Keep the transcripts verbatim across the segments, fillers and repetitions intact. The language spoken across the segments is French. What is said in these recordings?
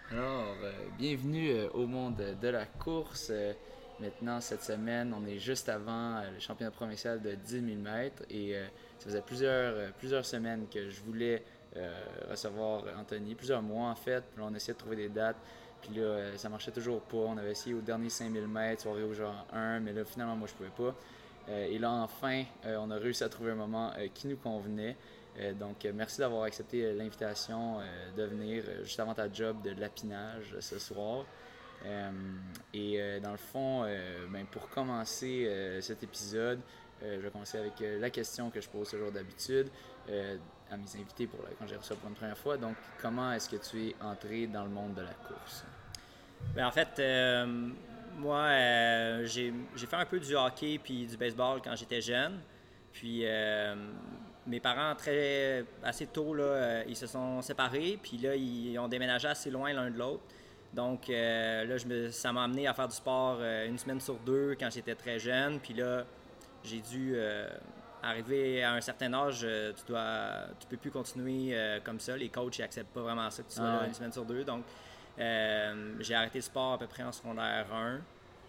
Alors, euh, bienvenue euh, au monde de la course. Euh, maintenant, cette semaine, on est juste avant euh, le championnat provincial de dix mille mètres et euh, ça faisait plusieurs, euh, plusieurs semaines que je voulais euh, recevoir Anthony, plusieurs mois en fait. Puis là, on essayait de trouver des dates. Puis là, euh, ça marchait toujours pas. On avait essayé au dernier cinq mille mètres, soirée au genre un, mais là, finalement, moi, je pouvais pas. Euh, et là, enfin, euh, on a réussi à trouver un moment euh, qui nous convenait. Euh, donc, euh, merci d'avoir accepté euh, l'invitation euh, de venir euh, juste avant ta job de lapinage euh, ce soir. Euh, et euh, dans le fond, euh, ben, pour commencer euh, cet épisode, euh, je vais commencer avec euh, la question que je pose toujours d'habitude euh, à mes invités pour la, quand j'ai reçu pour une première fois. Donc, comment est-ce que tu es entré dans le monde de la course? Ben, en fait, euh, moi, euh, j'ai, j'ai fait un peu du hockey puis du baseball quand j'étais jeune. Puis euh, mes parents, très, assez tôt, là, euh, ils se sont séparés. Puis là, ils ont déménagé assez loin l'un de l'autre. Donc euh, là, je me, ça m'a amené à faire du sport euh, une semaine sur deux quand j'étais très jeune. Puis là, j'ai dû euh, arriver à un certain âge, euh, tu dois, tu peux plus continuer euh, comme ça. Les coachs n'acceptent pas vraiment ça que tu sois Ah là ouais. une semaine sur deux. Donc euh, j'ai arrêté le sport à peu près en secondaire un.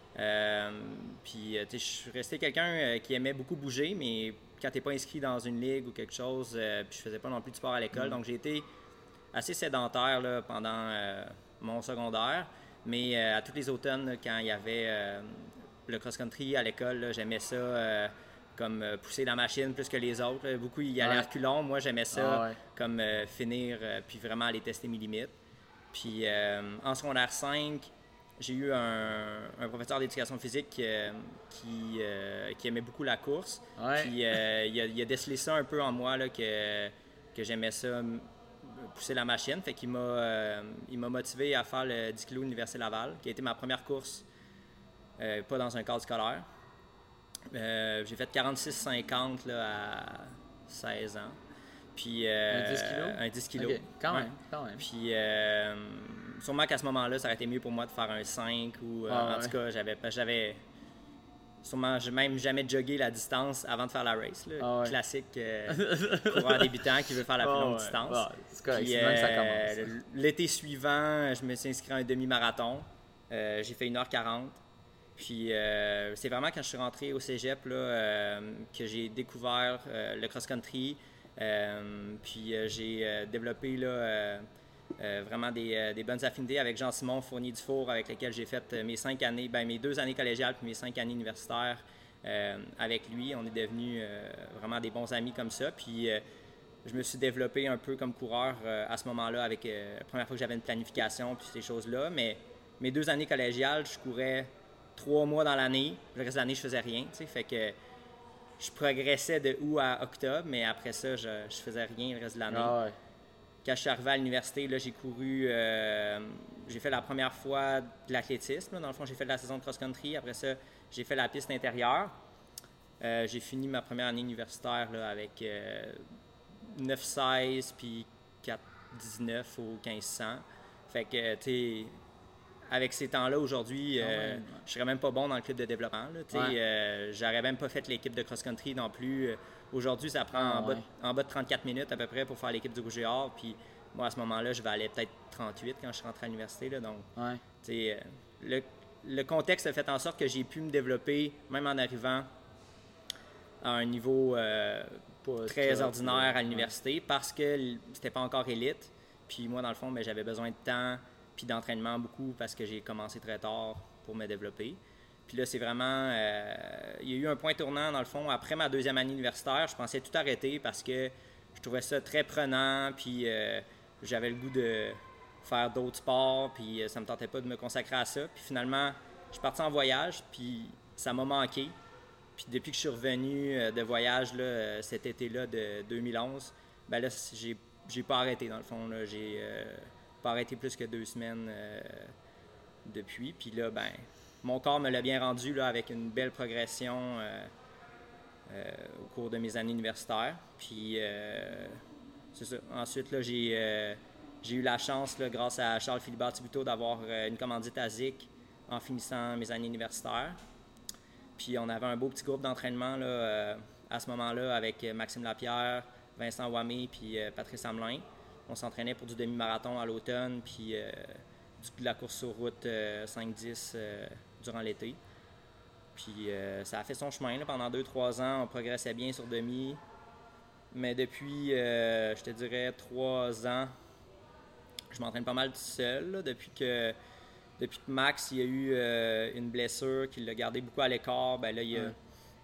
Euh, puis, tu sais, je suis resté quelqu'un euh, qui aimait beaucoup bouger, mais quand t'es pas inscrit dans une ligue ou quelque chose, euh, puis je faisais pas non plus de sport à l'école, Mm. donc j'ai été assez sédentaire là, pendant euh, mon secondaire. Mais euh, à tous les automnes, là, quand il y avait euh, le cross-country à l'école, là, j'aimais ça euh, comme euh, pousser la machine plus que les autres. Là. Beaucoup y allaient à Ouais. reculons. Moi, j'aimais Ah ça ouais. comme euh, finir euh, puis vraiment aller tester mes limites. Puis euh, en secondaire cinq, j'ai eu un, un professeur d'éducation physique euh, qui, euh, qui aimait beaucoup la course. Ouais. Puis euh, il, a, il a décelé ça un peu en moi, là, que, que j'aimais ça, pousser la machine. Fait qu'il m'a, euh, il m'a motivé à faire le dix kilos Université Laval, qui a été ma première course, euh, pas dans un cadre scolaire. Euh, j'ai fait quarante-six cinquante là, à seize ans. Puis, Un euh, dix kilos? un dix kilos. Ok, quand Ouais. même, quand même. Puis, euh, sûrement qu'à ce moment-là, ça aurait été mieux pour moi de faire un cinq ou, euh, Ah en ouais. tout cas, j'avais, j'avais sûrement j'ai même jamais jogué la distance avant de faire la race. Là. Ah ouais. Classique euh, coureur débutant qui veut faire la plus Ah longue ouais. distance. Ah, c'est correct, Puis, c'est de même que ça euh, commence. l'été suivant, je me suis inscrit à un demi-marathon. Euh, j'ai fait une heure quarante. Puis euh, c'est vraiment quand je suis rentré au cégep là, euh, que j'ai découvert euh, le cross-country. Euh, puis euh, j'ai euh, développé là, euh, euh, vraiment des, euh, des bonnes affinités avec Jean-Simon Fournier-Dufour, avec lequel j'ai fait mes cinq années, ben, mes deux années collégiales puis mes cinq années universitaires euh, avec lui. On est devenus euh, vraiment des bons amis comme ça. Puis euh, je me suis développé un peu comme coureur euh, à ce moment-là, avec euh, la première fois que j'avais une planification puis ces choses-là. Mais mes deux années collégiales, je courais trois mois dans l'année. Le reste de l'année, je faisais rien. T'sais. Fait que je progressais de août à octobre, mais après ça, je, je faisais rien le reste de l'année. Ah ouais. Quand je suis arrivé à l'université, là, j'ai couru, euh, j'ai fait la première fois de l'athlétisme. Là. Dans le fond, j'ai fait de la saison de cross-country. Après ça, j'ai fait la piste intérieure. Euh, j'ai fini ma première année universitaire là, avec euh, neuf seize puis quatre dix-neuf au quinze cents. Fait que, tu sais, avec ces temps-là, aujourd'hui, Ah ouais, euh, ouais. je serais même pas bon dans le club de développement. Là, Ouais. euh, j'aurais même pas fait l'équipe de cross-country non plus. Aujourd'hui, ça prend Ah en, bas de, ouais. en bas de trente-quatre minutes à peu près pour faire l'équipe du Rouge et Or. Puis moi, à ce moment-là, je valais peut-être trente-huit quand je suis rentré à l'université. Là, donc, Ouais. tu sais, euh, le, le contexte a fait en sorte que j'ai pu me développer, même en arrivant à un niveau euh, Pas très top, ordinaire là. à l'université parce que l- c'était pas encore élite. Puis moi, dans le fond, ben, j'avais besoin de temps puis d'entraînement beaucoup parce que j'ai commencé très tard pour me développer. Puis là, c'est vraiment... euh, il y a eu un point tournant, dans le fond, après ma deuxième année universitaire. Je pensais tout arrêter parce que je trouvais ça très prenant, puis euh, j'avais le goût de faire d'autres sports, puis euh, ça me tentait pas de me consacrer à ça. Puis finalement, je suis parti en voyage, puis ça m'a manqué. Puis depuis que je suis revenu euh, de voyage là, euh, cet été-là de deux mille onze, ben là, j'ai, j'ai pas arrêté dans le fond. Là. J'ai euh, pas arrêté plus que deux semaines euh, depuis. Puis là, ben, mon corps me l'a bien rendu là, avec une belle progression euh, euh, au cours de mes années universitaires. Puis euh, c'est ça. Ensuite, là, j'ai, euh, j'ai eu la chance, là, grâce à Charles Philibert Thibuteau, d'avoir euh, une commandite à Z I C en finissant mes années universitaires. Puis on avait un beau petit groupe d'entraînement là, euh, à ce moment-là avec Maxime Lapierre, Vincent Ouamé puis euh, Patrice Hamelin. On s'entraînait pour du demi-marathon à l'automne, puis euh, de la course sur route euh, cinq dix euh, durant l'été. Puis euh, ça a fait son chemin là, pendant deux trois ans. On progressait bien sur demi. Mais depuis, euh, je te dirais, trois ans, je m'entraîne pas mal tout seul. Là, depuis, que, depuis que Max il y a eu euh, une blessure qui l'a gardé beaucoup à l'écart, ben là, il a, ouais.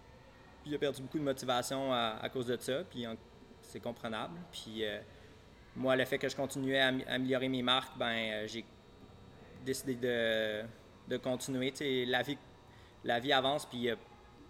il a perdu beaucoup de motivation à, à cause de ça. Puis en, c'est comprenable. Puis euh, moi, le fait que je continuais à, à améliorer mes marques, ben euh, j'ai décidé de, de continuer. T'sais, la vie La vie avance, puis il y a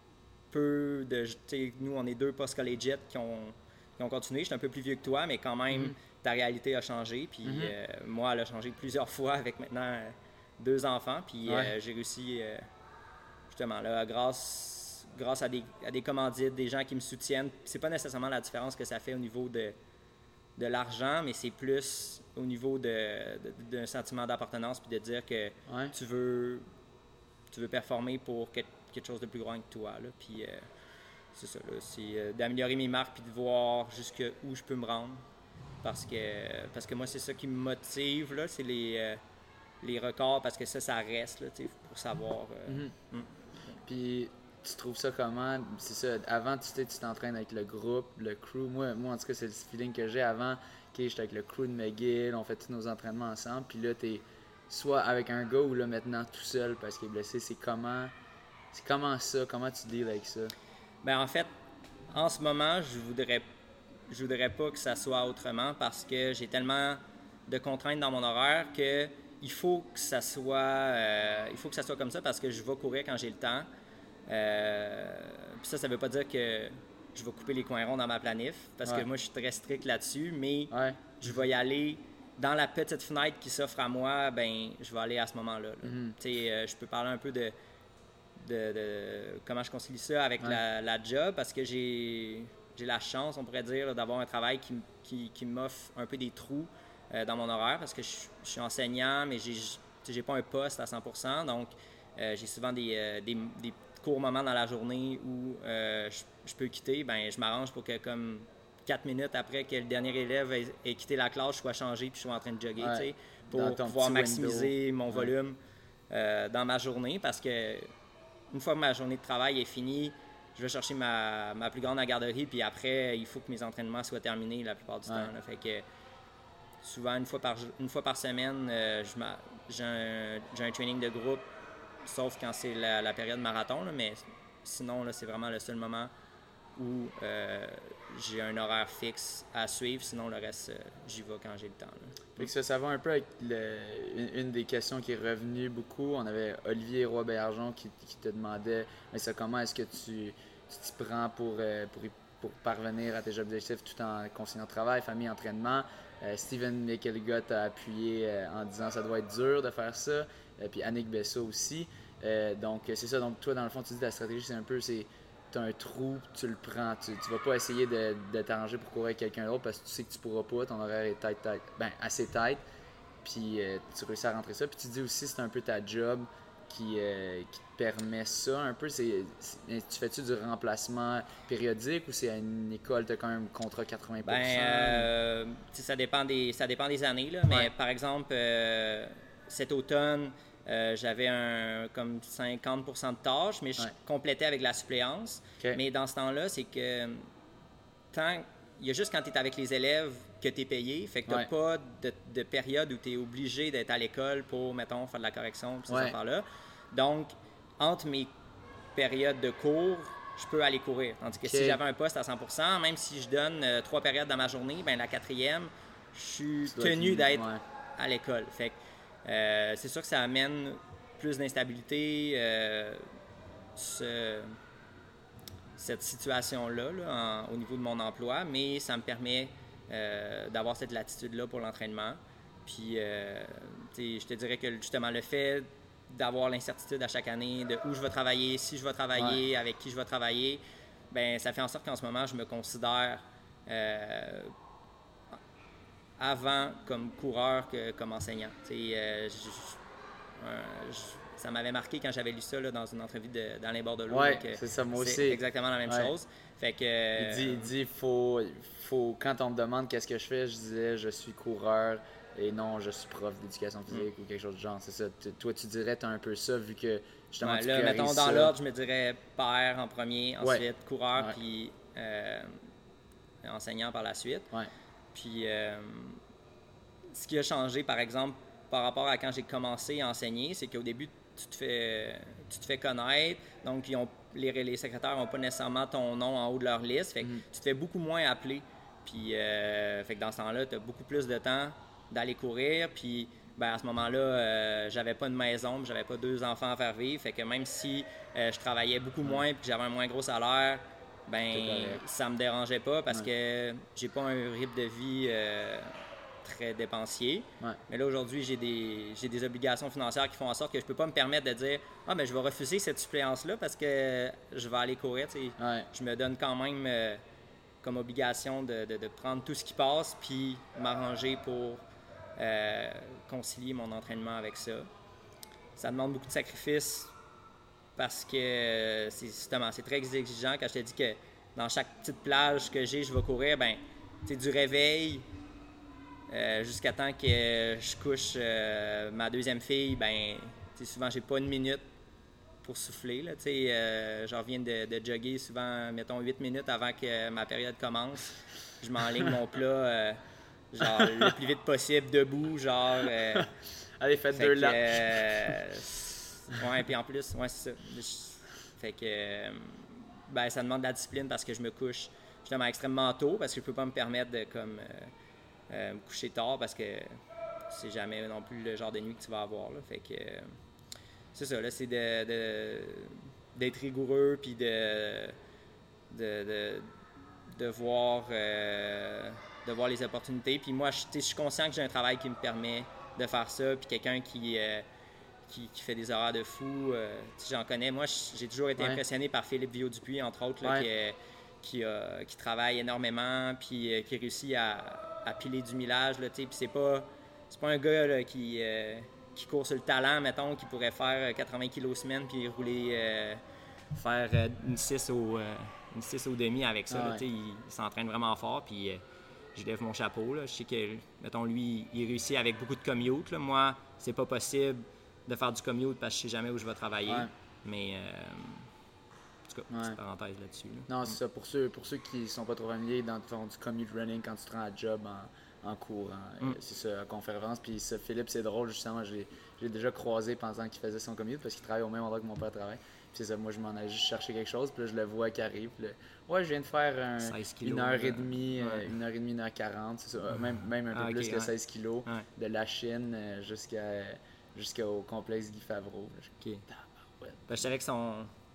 peu de... Nous, on est deux post-collegiates qui ont, qui ont continué. Je suis un peu plus vieux que toi, mais quand même, mm-hmm. ta réalité a changé. Puis mm-hmm. euh, moi, elle a changé plusieurs fois avec maintenant euh, deux enfants. Puis ouais. euh, j'ai réussi, euh, justement, là, grâce, grâce à, des, à des commandites, des gens qui me soutiennent. C'est pas nécessairement la différence que ça fait au niveau de, de l'argent, mais c'est plus au niveau de, de, d'un sentiment d'appartenance, puis de dire que ouais. tu veux... tu veux performer pour quelque chose de plus grand que toi. Là. Puis euh, c'est ça, là, c'est euh, d'améliorer mes marques puis de voir jusqu'où je peux me rendre. Parce que, parce que moi, c'est ça qui me motive, là, c'est les, euh, les records, parce que ça, ça reste, là, pour savoir. Euh, mm-hmm. mm. Puis tu trouves ça comment? C'est ça, avant, tu tu t'entraînes avec le groupe, le crew. Moi, moi, en tout cas, c'est le feeling que j'ai avant. OK, j'étais avec le crew de McGill, on fait tous nos entraînements ensemble. Puis là, t'es soit avec un gars ou là maintenant tout seul parce qu'il est blessé. C'est comment, c'est comment ça? Comment tu deals avec ça? Bien, en fait, en ce moment, je voudrais, je voudrais pas que ça soit autrement parce que j'ai tellement de contraintes dans mon horaire que il faut que ça soit, euh, il faut que ça soit comme ça parce que je vais courir quand j'ai le temps. Euh, puis ça, ça veut pas dire que je vais couper les coins ronds dans ma planif parce ouais. que moi, je suis très strict là-dessus, mais ouais. je vais y aller. Dans la petite fenêtre qui s'offre à moi, ben je vais aller à ce moment-là. Là. Mm-hmm. Euh, je peux parler un peu de, de, de comment je concilie ça avec ouais. la, la job, parce que j'ai, j'ai la chance, on pourrait dire, là, d'avoir un travail qui, qui, qui m'offre un peu des trous euh, dans mon horaire, parce que je, je suis enseignant, mais j'ai, j'ai pas un poste à cent pour cent, donc euh, j'ai souvent des, euh, des, des courts moments dans la journée où euh, je, je peux quitter. Ben je m'arrange pour que comme quatre minutes après que le dernier élève ait, ait quitté la classe, je sois changé puis je suis en train de jogger, ouais. pour pouvoir maximiser window. mon volume ouais. euh, dans ma journée. Parce que une fois que ma journée de travail est finie, je vais chercher ma, ma plus grande à la garderie, puis après, il faut que mes entraînements soient terminés la plupart du ouais. temps. Là. Fait que souvent, une fois par, une fois par semaine, euh, je j'ai, un, j'ai un training de groupe, sauf quand c'est la, la période marathon, là, mais sinon, là, c'est vraiment le seul moment où euh, j'ai un horaire fixe à suivre, sinon le reste, euh, j'y vais quand j'ai le temps. Là. Fait que ça, ça va un peu avec le, une, une des questions qui est revenue beaucoup. On avait Olivier Roy-Bergeron qui, qui te demandait mais ça, comment est-ce que tu, tu t'y prends pour, euh, pour, pour parvenir à tes objectifs tout en conciliant travail, famille, entraînement. Euh, Steven McElligott a appuyé euh, en disant ça doit être dur de faire ça. Euh, puis Annick Bessa aussi. Euh, donc c'est ça, donc toi dans le fond tu dis la stratégie c'est un peu c'est tu as un trou, tu le prends, tu, tu vas pas essayer de, de t'arranger pour courir avec quelqu'un d'autre parce que tu sais que tu pourras pas, ton horaire est tight, tight, ben assez tight, puis euh, tu réussis à rentrer ça, puis tu dis aussi c'est un peu ta job qui, euh, qui te permet ça un peu, c'est, c'est tu fais-tu du remplacement périodique ou c'est à une école, tu as quand même un contrat quatre-vingts pour cent? Ben, euh, ça dépend des, ça dépend des années, là, mais ouais. par exemple, euh, cet automne, Euh, j'avais un comme cinquante pour cent de tâches, mais je ouais. complétais avec la suppléance. Okay. Mais dans ce temps-là, c'est que tant il y a juste quand tu es avec les élèves que tu es payé. Fait que tu n'as ouais. pas de, de période où tu es obligé d'être à l'école pour, mettons, faire de la correction et ces ouais. affaires-là. Donc, entre mes périodes de cours, je peux aller courir. Tandis que okay. si j'avais un poste à cent pour cent, même si je donne euh, trois périodes dans ma journée, ben la quatrième, je suis tenu d'être ouais. à l'école. Fait que Euh, c'est sûr que ça amène plus d'instabilité, euh, ce, cette situation-là là, en, au niveau de mon emploi, mais ça me permet euh, d'avoir cette latitude-là pour l'entraînement. Puis, euh, je te dirais que justement, le fait d'avoir l'incertitude à chaque année de où je vais travailler, si je vais travailler, ouais. avec qui je vais travailler, ben ça fait en sorte qu'en ce moment, je me considère euh, avant comme coureur que comme enseignant. Euh, je, euh, je, ça m'avait marqué quand j'avais lu ça là, dans une entrevue de, d'Alain Bordelot. Oui, c'est ça, moi aussi. C'est exactement la même ouais. chose. Fait que, il dit, il dit faut, faut, quand on me demande qu'est-ce que je fais, je disais je suis coureur et non je suis prof d'éducation physique mm. ou quelque chose de genre. C'est ça. T- toi, tu dirais tu as un peu ça vu que justement ouais, tu là, mettons ça. dans l'ordre, je me dirais père en premier, ensuite ouais. coureur, ouais. puis euh, enseignant par la suite. Ouais. Puis euh, ce qui a changé, par exemple, par rapport à quand j'ai commencé à enseigner, c'est qu'au début, tu te fais, tu te fais connaître. Donc, ils ont, les, les secrétaires n'ont pas nécessairement ton nom en haut de leur liste. Fait que mm. tu te fais beaucoup moins appeler. Puis, euh, fait que dans ce temps-là, tu as beaucoup plus de temps d'aller courir. Puis, ben, à ce moment-là, euh, j'avais pas de maison, j'avais pas deux enfants à faire vivre. Fait que même si euh, je travaillais beaucoup moins et que j'avais un moins gros salaire, ben ça me dérangeait pas parce ouais. que j'ai pas un rythme de vie euh, très dépensier. Ouais. Mais là, aujourd'hui, j'ai des, j'ai des obligations financières qui font en sorte que je peux pas me permettre de dire « Ah, ben je vais refuser cette suppléance-là parce que je vais aller courir. » Ouais. Je me donne quand même euh, comme obligation de, de, de prendre tout ce qui passe puis m'arranger pour euh, concilier mon entraînement avec ça. Ça demande beaucoup de sacrifices parce que c'est justement, c'est très exigeant. Quand je te dis que dans chaque petite plage que j'ai, je vais courir, ben tu sais, du réveil Euh, jusqu'à temps que je couche euh, ma deuxième fille, ben, souvent, j'ai pas une minute pour souffler. Là, euh, je reviens de, de jogger souvent, mettons, huit minutes avant que ma période commence. Je m'enligne mon plat euh, genre, le plus vite possible, debout, genre... Euh, Allez, faites deux laps. Euh, ouais, puis en plus, ouais, c'est ça. Fait que, euh, ben, ça demande de la discipline parce que je me couche justement extrêmement tôt, parce que je peux pas me permettre de, comme... Euh, Euh, me coucher tard parce que c'est jamais non plus le genre de nuit que tu vas avoir. Là. Fait que euh, c'est ça, là, c'est de, de, d'être rigoureux puis de, de, de, de, voir, euh, de voir les opportunités. Puis moi, je, je suis conscient que j'ai un travail qui me permet de faire ça. Puis quelqu'un qui, euh, qui, qui fait des horaires de fou, euh, j'en connais. Moi, j'ai toujours été ouais. impressionné par Philippe Viau-Dupuis, entre autres, là, ouais. qui, qui, euh, qui travaille énormément puis euh, qui réussit à à piler du millage, là, tu sais, puis c'est pas, c'est pas un gars là, qui, euh, qui court sur le talent, mettons, qui pourrait faire quatre-vingts kilos semaine puis rouler, euh, faire euh, une six au, euh, une six au demi avec ça, ah, là, ouais. tu sais, il, il s'entraîne vraiment fort, puis euh, je lève mon chapeau, là, je sais que, mettons, lui, il réussit avec beaucoup de commute, là, moi, c'est pas possible de faire du commute parce que je sais jamais où je vais travailler, ouais. mais... Euh, en tout cas, petite ouais. parenthèse là-dessus. Là. Non, c'est ça. Pour ceux, pour ceux qui ne sont pas trop familiers, dans ton, du commute running, quand tu te rends à job en, en cours, hein, mm. c'est ça, en conférence. Puis ça, Philippe, c'est drôle, justement, je l'ai, je l'ai déjà croisé pendant qu'il faisait son commute parce qu'il travaille au même endroit que mon père travaille. Puis c'est ça, moi, je m'en allais juste chercher quelque chose, puis là, je le vois qui arrive. Puis là, ouais, je viens de faire un, kilos, une heure et demie, ouais. une heure et demie, une heure quarante, c'est ça, même, même un peu ah, okay, plus que ouais. seize kilos, ouais. de la Chine jusqu'à, jusqu'au complexe Guy Favreau. OK. Ah, ouais. Ben, je savais que son...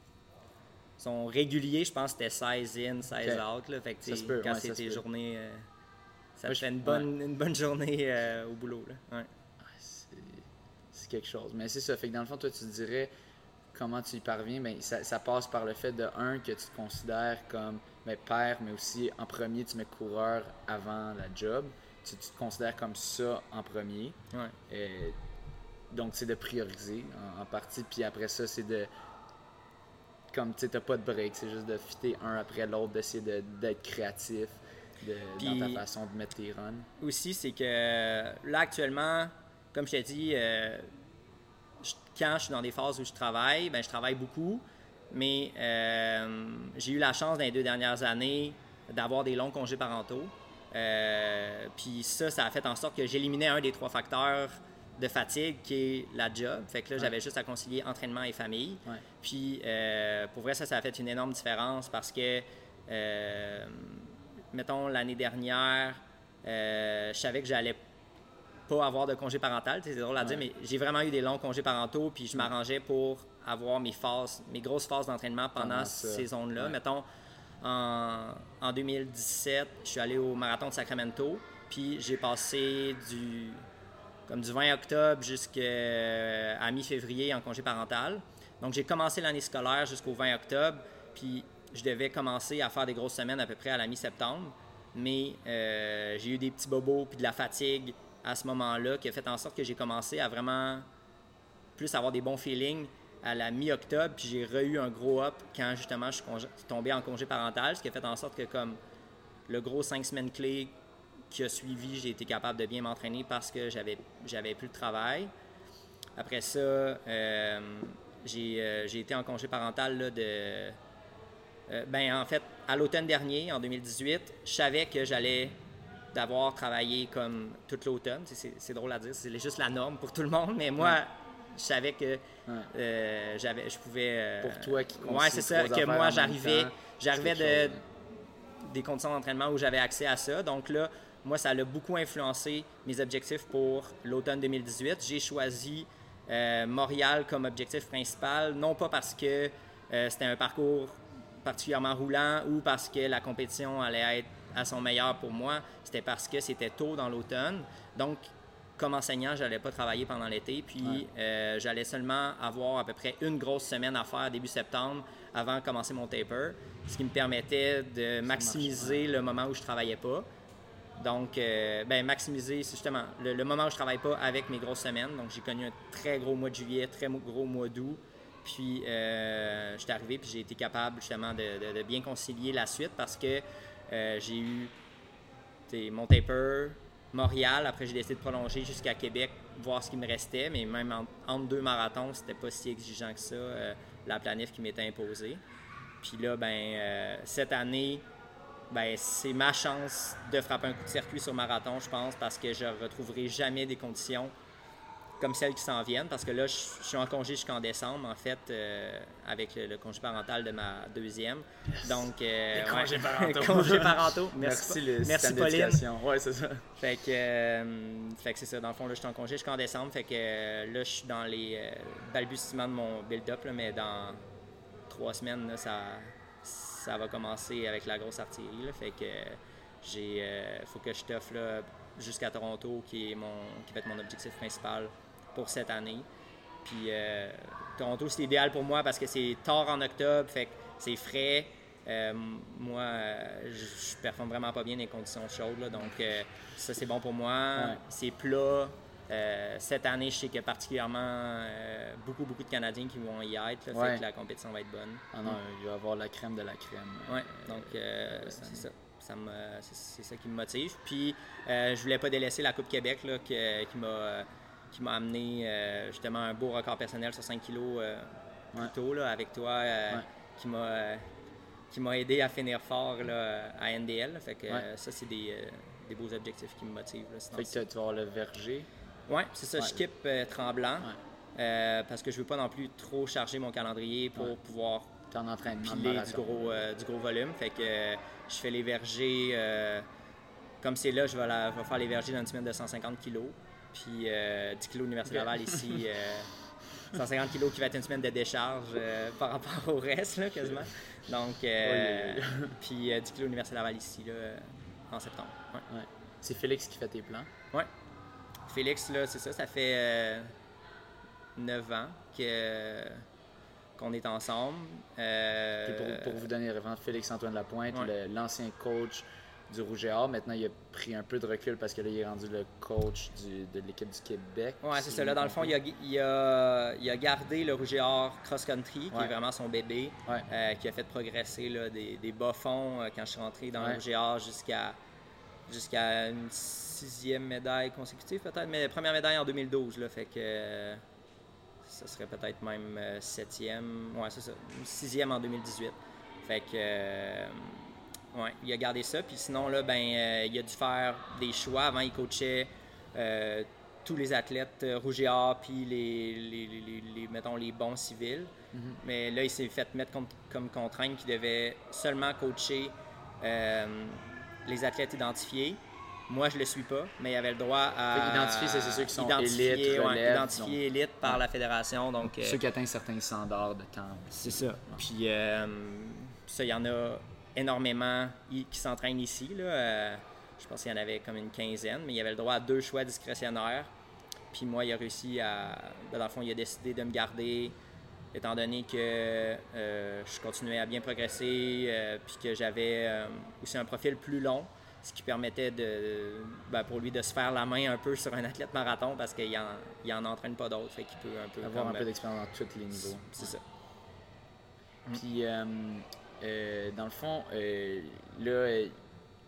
Son régulier, je pense que c'était seize in, seize okay. out. Là. Fait que, ça se peut, quand ouais, c'est tes journées, euh, ça te fait une bonne, ouais. une bonne journée euh, au boulot. Là. Ouais. C'est, c'est quelque chose. Mais c'est ça. Fait que dans le fond, toi, tu te dirais comment tu y parviens. Bien, ça, ça passe par le fait de, un, que tu te considères comme bien, père, mais aussi en premier, tu mets coureur avant la job. Tu, tu te considères comme ça en premier. Ouais. Et, donc, c'est de prioriser en, en partie. Puis après ça, c'est de... Comme tu sais, t'as pas de break, c'est juste de fitter un après l'autre, d'essayer de, d'être créatif de, dans ta façon de mettre tes runs. Aussi, c'est que là, actuellement, comme je t'ai dit, euh, je, quand je suis dans des phases où je travaille, ben je travaille beaucoup, mais euh, j'ai eu la chance dans les deux dernières années d'avoir des longs congés parentaux. Euh, puis ça, ça a fait en sorte que j'éliminais un des trois facteurs de fatigue qui est la job. Fait que là, ouais. j'avais juste à concilier entraînement et famille. Ouais. Puis, euh, pour vrai, ça, ça a fait une énorme différence parce que, euh, mettons, l'année dernière, euh, je savais que j'allais pas avoir de congé parental. C'est drôle à ouais. dire, mais j'ai vraiment eu des longs congés parentaux puis je m'arrangeais pour avoir mes phases, mes grosses phases d'entraînement pendant ah, ces zones-là. Ouais. Mettons, en, en deux mille dix-sept, je suis allé au marathon de Sacramento puis j'ai passé du... comme du vingt octobre jusqu'à mi-février en congé parental. Donc, j'ai commencé l'année scolaire jusqu'au vingt octobre, puis je devais commencer à faire des grosses semaines à peu près à la mi-septembre. Mais euh, j'ai eu des petits bobos puis de la fatigue à ce moment-là qui a fait en sorte que j'ai commencé à vraiment plus avoir des bons feelings à la mi-octobre, puis j'ai re-eu un gros up quand justement je suis, congé- tombé en congé parental, ce qui a fait en sorte que comme le gros cinq semaines clés qui a suivi, j'ai été capable de bien m'entraîner parce que j'avais, j'avais plus de travail. Après ça, euh, j'ai, euh, j'ai été en congé parental là, de... Euh, ben, en fait, à l'automne dernier, en deux mille dix-huit, je savais que j'allais d'avoir travaillé comme toute l'automne. C'est, c'est drôle à dire, c'est juste la norme pour tout le monde, mais moi, ouais. je savais que ouais. euh, j'avais, je pouvais... Euh, pour toi qui ouais, c'est ça, que moi, j'arrivais, temps, j'arrivais de, des conditions d'entraînement où j'avais accès à ça. Donc là, moi, ça a beaucoup influencé mes objectifs pour l'automne deux mille dix-huit. J'ai choisi euh, Montréal comme objectif principal, non pas parce que euh, c'était un parcours particulièrement roulant ou parce que la compétition allait être à son meilleur pour moi, c'était parce que c'était tôt dans l'automne. Donc, comme enseignant, je n'allais pas travailler pendant l'été, puis ouais. euh, j'allais seulement avoir à peu près une grosse semaine à faire début septembre avant de commencer mon taper, ce qui me permettait de maximiser le moment où je ne travaillais pas. Donc, euh, ben, maximiser, c'est justement le, le moment où je ne travaille pas avec mes grosses semaines. Donc, j'ai connu un très gros mois de juillet, très gros mois d'août. Puis, euh, je suis arrivé, puis j'ai été capable justement de, de, de bien concilier la suite parce que euh, j'ai eu mon taper, Montréal, après j'ai décidé de prolonger jusqu'à Québec, voir ce qui me restait, mais même en, entre deux marathons, c'était pas si exigeant que ça, euh, la planif qui m'était imposée. Puis là, ben euh, cette année, ben c'est ma chance de frapper un coup de circuit sur marathon, je pense, parce que je ne retrouverai jamais des conditions comme celles qui s'en viennent, parce que là, je, je suis en congé jusqu'en décembre, en fait, euh, avec le, le congé parental de ma deuxième. Yes. Donc, euh, Les congés ouais. parentaux. congés parentaux. Merci, Merci, le merci Pauline. Ouais, c'est ça. Fait que, euh, fait que c'est ça. Dans le fond, là, je suis en congé jusqu'en décembre. Fait que euh, là, je suis dans les euh, balbutiements de mon build-up, là, mais dans trois semaines, là, ça, ça va commencer avec la grosse artillerie. Là, fait que j'ai, euh, faut que je toffe là jusqu'à Toronto, qui est mon, qui va être mon objectif principal pour cette année. Puis euh, Toronto, c'est idéal pour moi parce que c'est tard en octobre, fait que c'est frais. Euh, moi, euh, je performe vraiment pas bien dans les conditions chaudes, là, donc euh, ça, c'est bon pour moi. Ouais. C'est plat. Euh, cette année, je sais qu'il y a particulièrement euh, beaucoup, beaucoup de Canadiens qui vont y être, là, ouais. Fait que la compétition va être bonne. Ah non, il va y avoir la crème de la crème. Oui, donc euh, c'est ça. Ça me, c'est, c'est ça qui me motive. Puis, euh, je voulais pas délaisser la Coupe Québec là, que, qui m'a... qui m'a amené euh, justement un beau record personnel sur cinq kilos euh, plus ouais. tôt là, avec toi, euh, ouais. qui, m'a, euh, qui m'a aidé à finir fort là, à N D L. Là. Fait que ouais. euh, ça, c'est des, euh, des beaux objectifs qui me motivent. Là, fait que tu vas avoir le verger. Oui, c'est ça. Ouais. Je skip euh, Tremblant ouais. euh, parce que je veux pas non plus trop charger mon calendrier pour ouais. pouvoir Ton entraînement piler du gros, euh, du gros volume. Fait que euh, je fais les vergers, euh, comme c'est là, je vais, la, je vais faire les vergers dans une semaine de cent cinquante kilos. Puis euh, dix kilos Université Laval ici, euh, cent cinquante kilos qui va être une semaine de décharge euh, par rapport au reste, là, quasiment. Donc, euh, oui, oui, oui. Puis euh, dix kilos Université Laval ici, là, en septembre. Ouais. Ouais. C'est Félix qui fait tes plans? Oui. Félix, là, c'est ça, ça fait euh, neuf ans que, qu'on est ensemble. Euh, pour, pour vous donner référence, Félix-Antoine Lapointe, ouais. le, l'ancien coach du Rouge et Or. Maintenant, il a pris un peu de recul parce que là, il est rendu le coach du, de l'équipe du Québec. Oui, c'est ça. Là, dans le fond, il a, il, a, il a gardé le Rouge et Or cross-country, qui ouais. est vraiment son bébé, ouais. euh, qui a fait progresser là, des, des bas-fonds euh, quand je suis rentré dans ouais. le Rouge et Or jusqu'à, jusqu'à une sixième médaille consécutive, peut-être, mais première médaille en deux mille douze. Là, fait que euh, ça serait peut-être même euh, septième. Ouais, c'est ça. Une sixième en deux mille dix-huit. Fait que. Euh, Oui, il a gardé ça. Puis sinon, là, ben, euh, il a dû faire des choix. Avant, il coachait euh, tous les athlètes euh, rouge et or, puis les, les, les, les, mettons, les bons civils. Mm-hmm. Mais là, il s'est fait mettre comme, comme contrainte qu'il devait seulement coacher euh, les athlètes identifiés. Moi, je le suis pas, mais il avait le droit à... Identifier, c'est ceux qui sont élites, relève, ouais, identifiés, élites par ouais. la fédération. Donc, ceux euh, qui atteignent certains standards de temps. C'est ça. Ouais. Puis, euh, ça, il y en a énormément qui s'entraînent ici. Là. Euh, je pense qu'il y en avait comme une quinzaine, mais il avait le droit à deux choix discrétionnaires. Puis moi, il a réussi à... Dans le fond, il a décidé de me garder, étant donné que euh, je continuais à bien progresser, euh, puis que j'avais euh, aussi un profil plus long, ce qui permettait de, ben, pour lui de se faire la main un peu sur un athlète marathon, parce qu'il en, il en entraîne pas d'autres, fait qu'il peut un peu... Avoir comme, un peu d'expérience dans tous les niveaux. C'est ça. Puis... Euh, Euh, dans le fond, euh, là,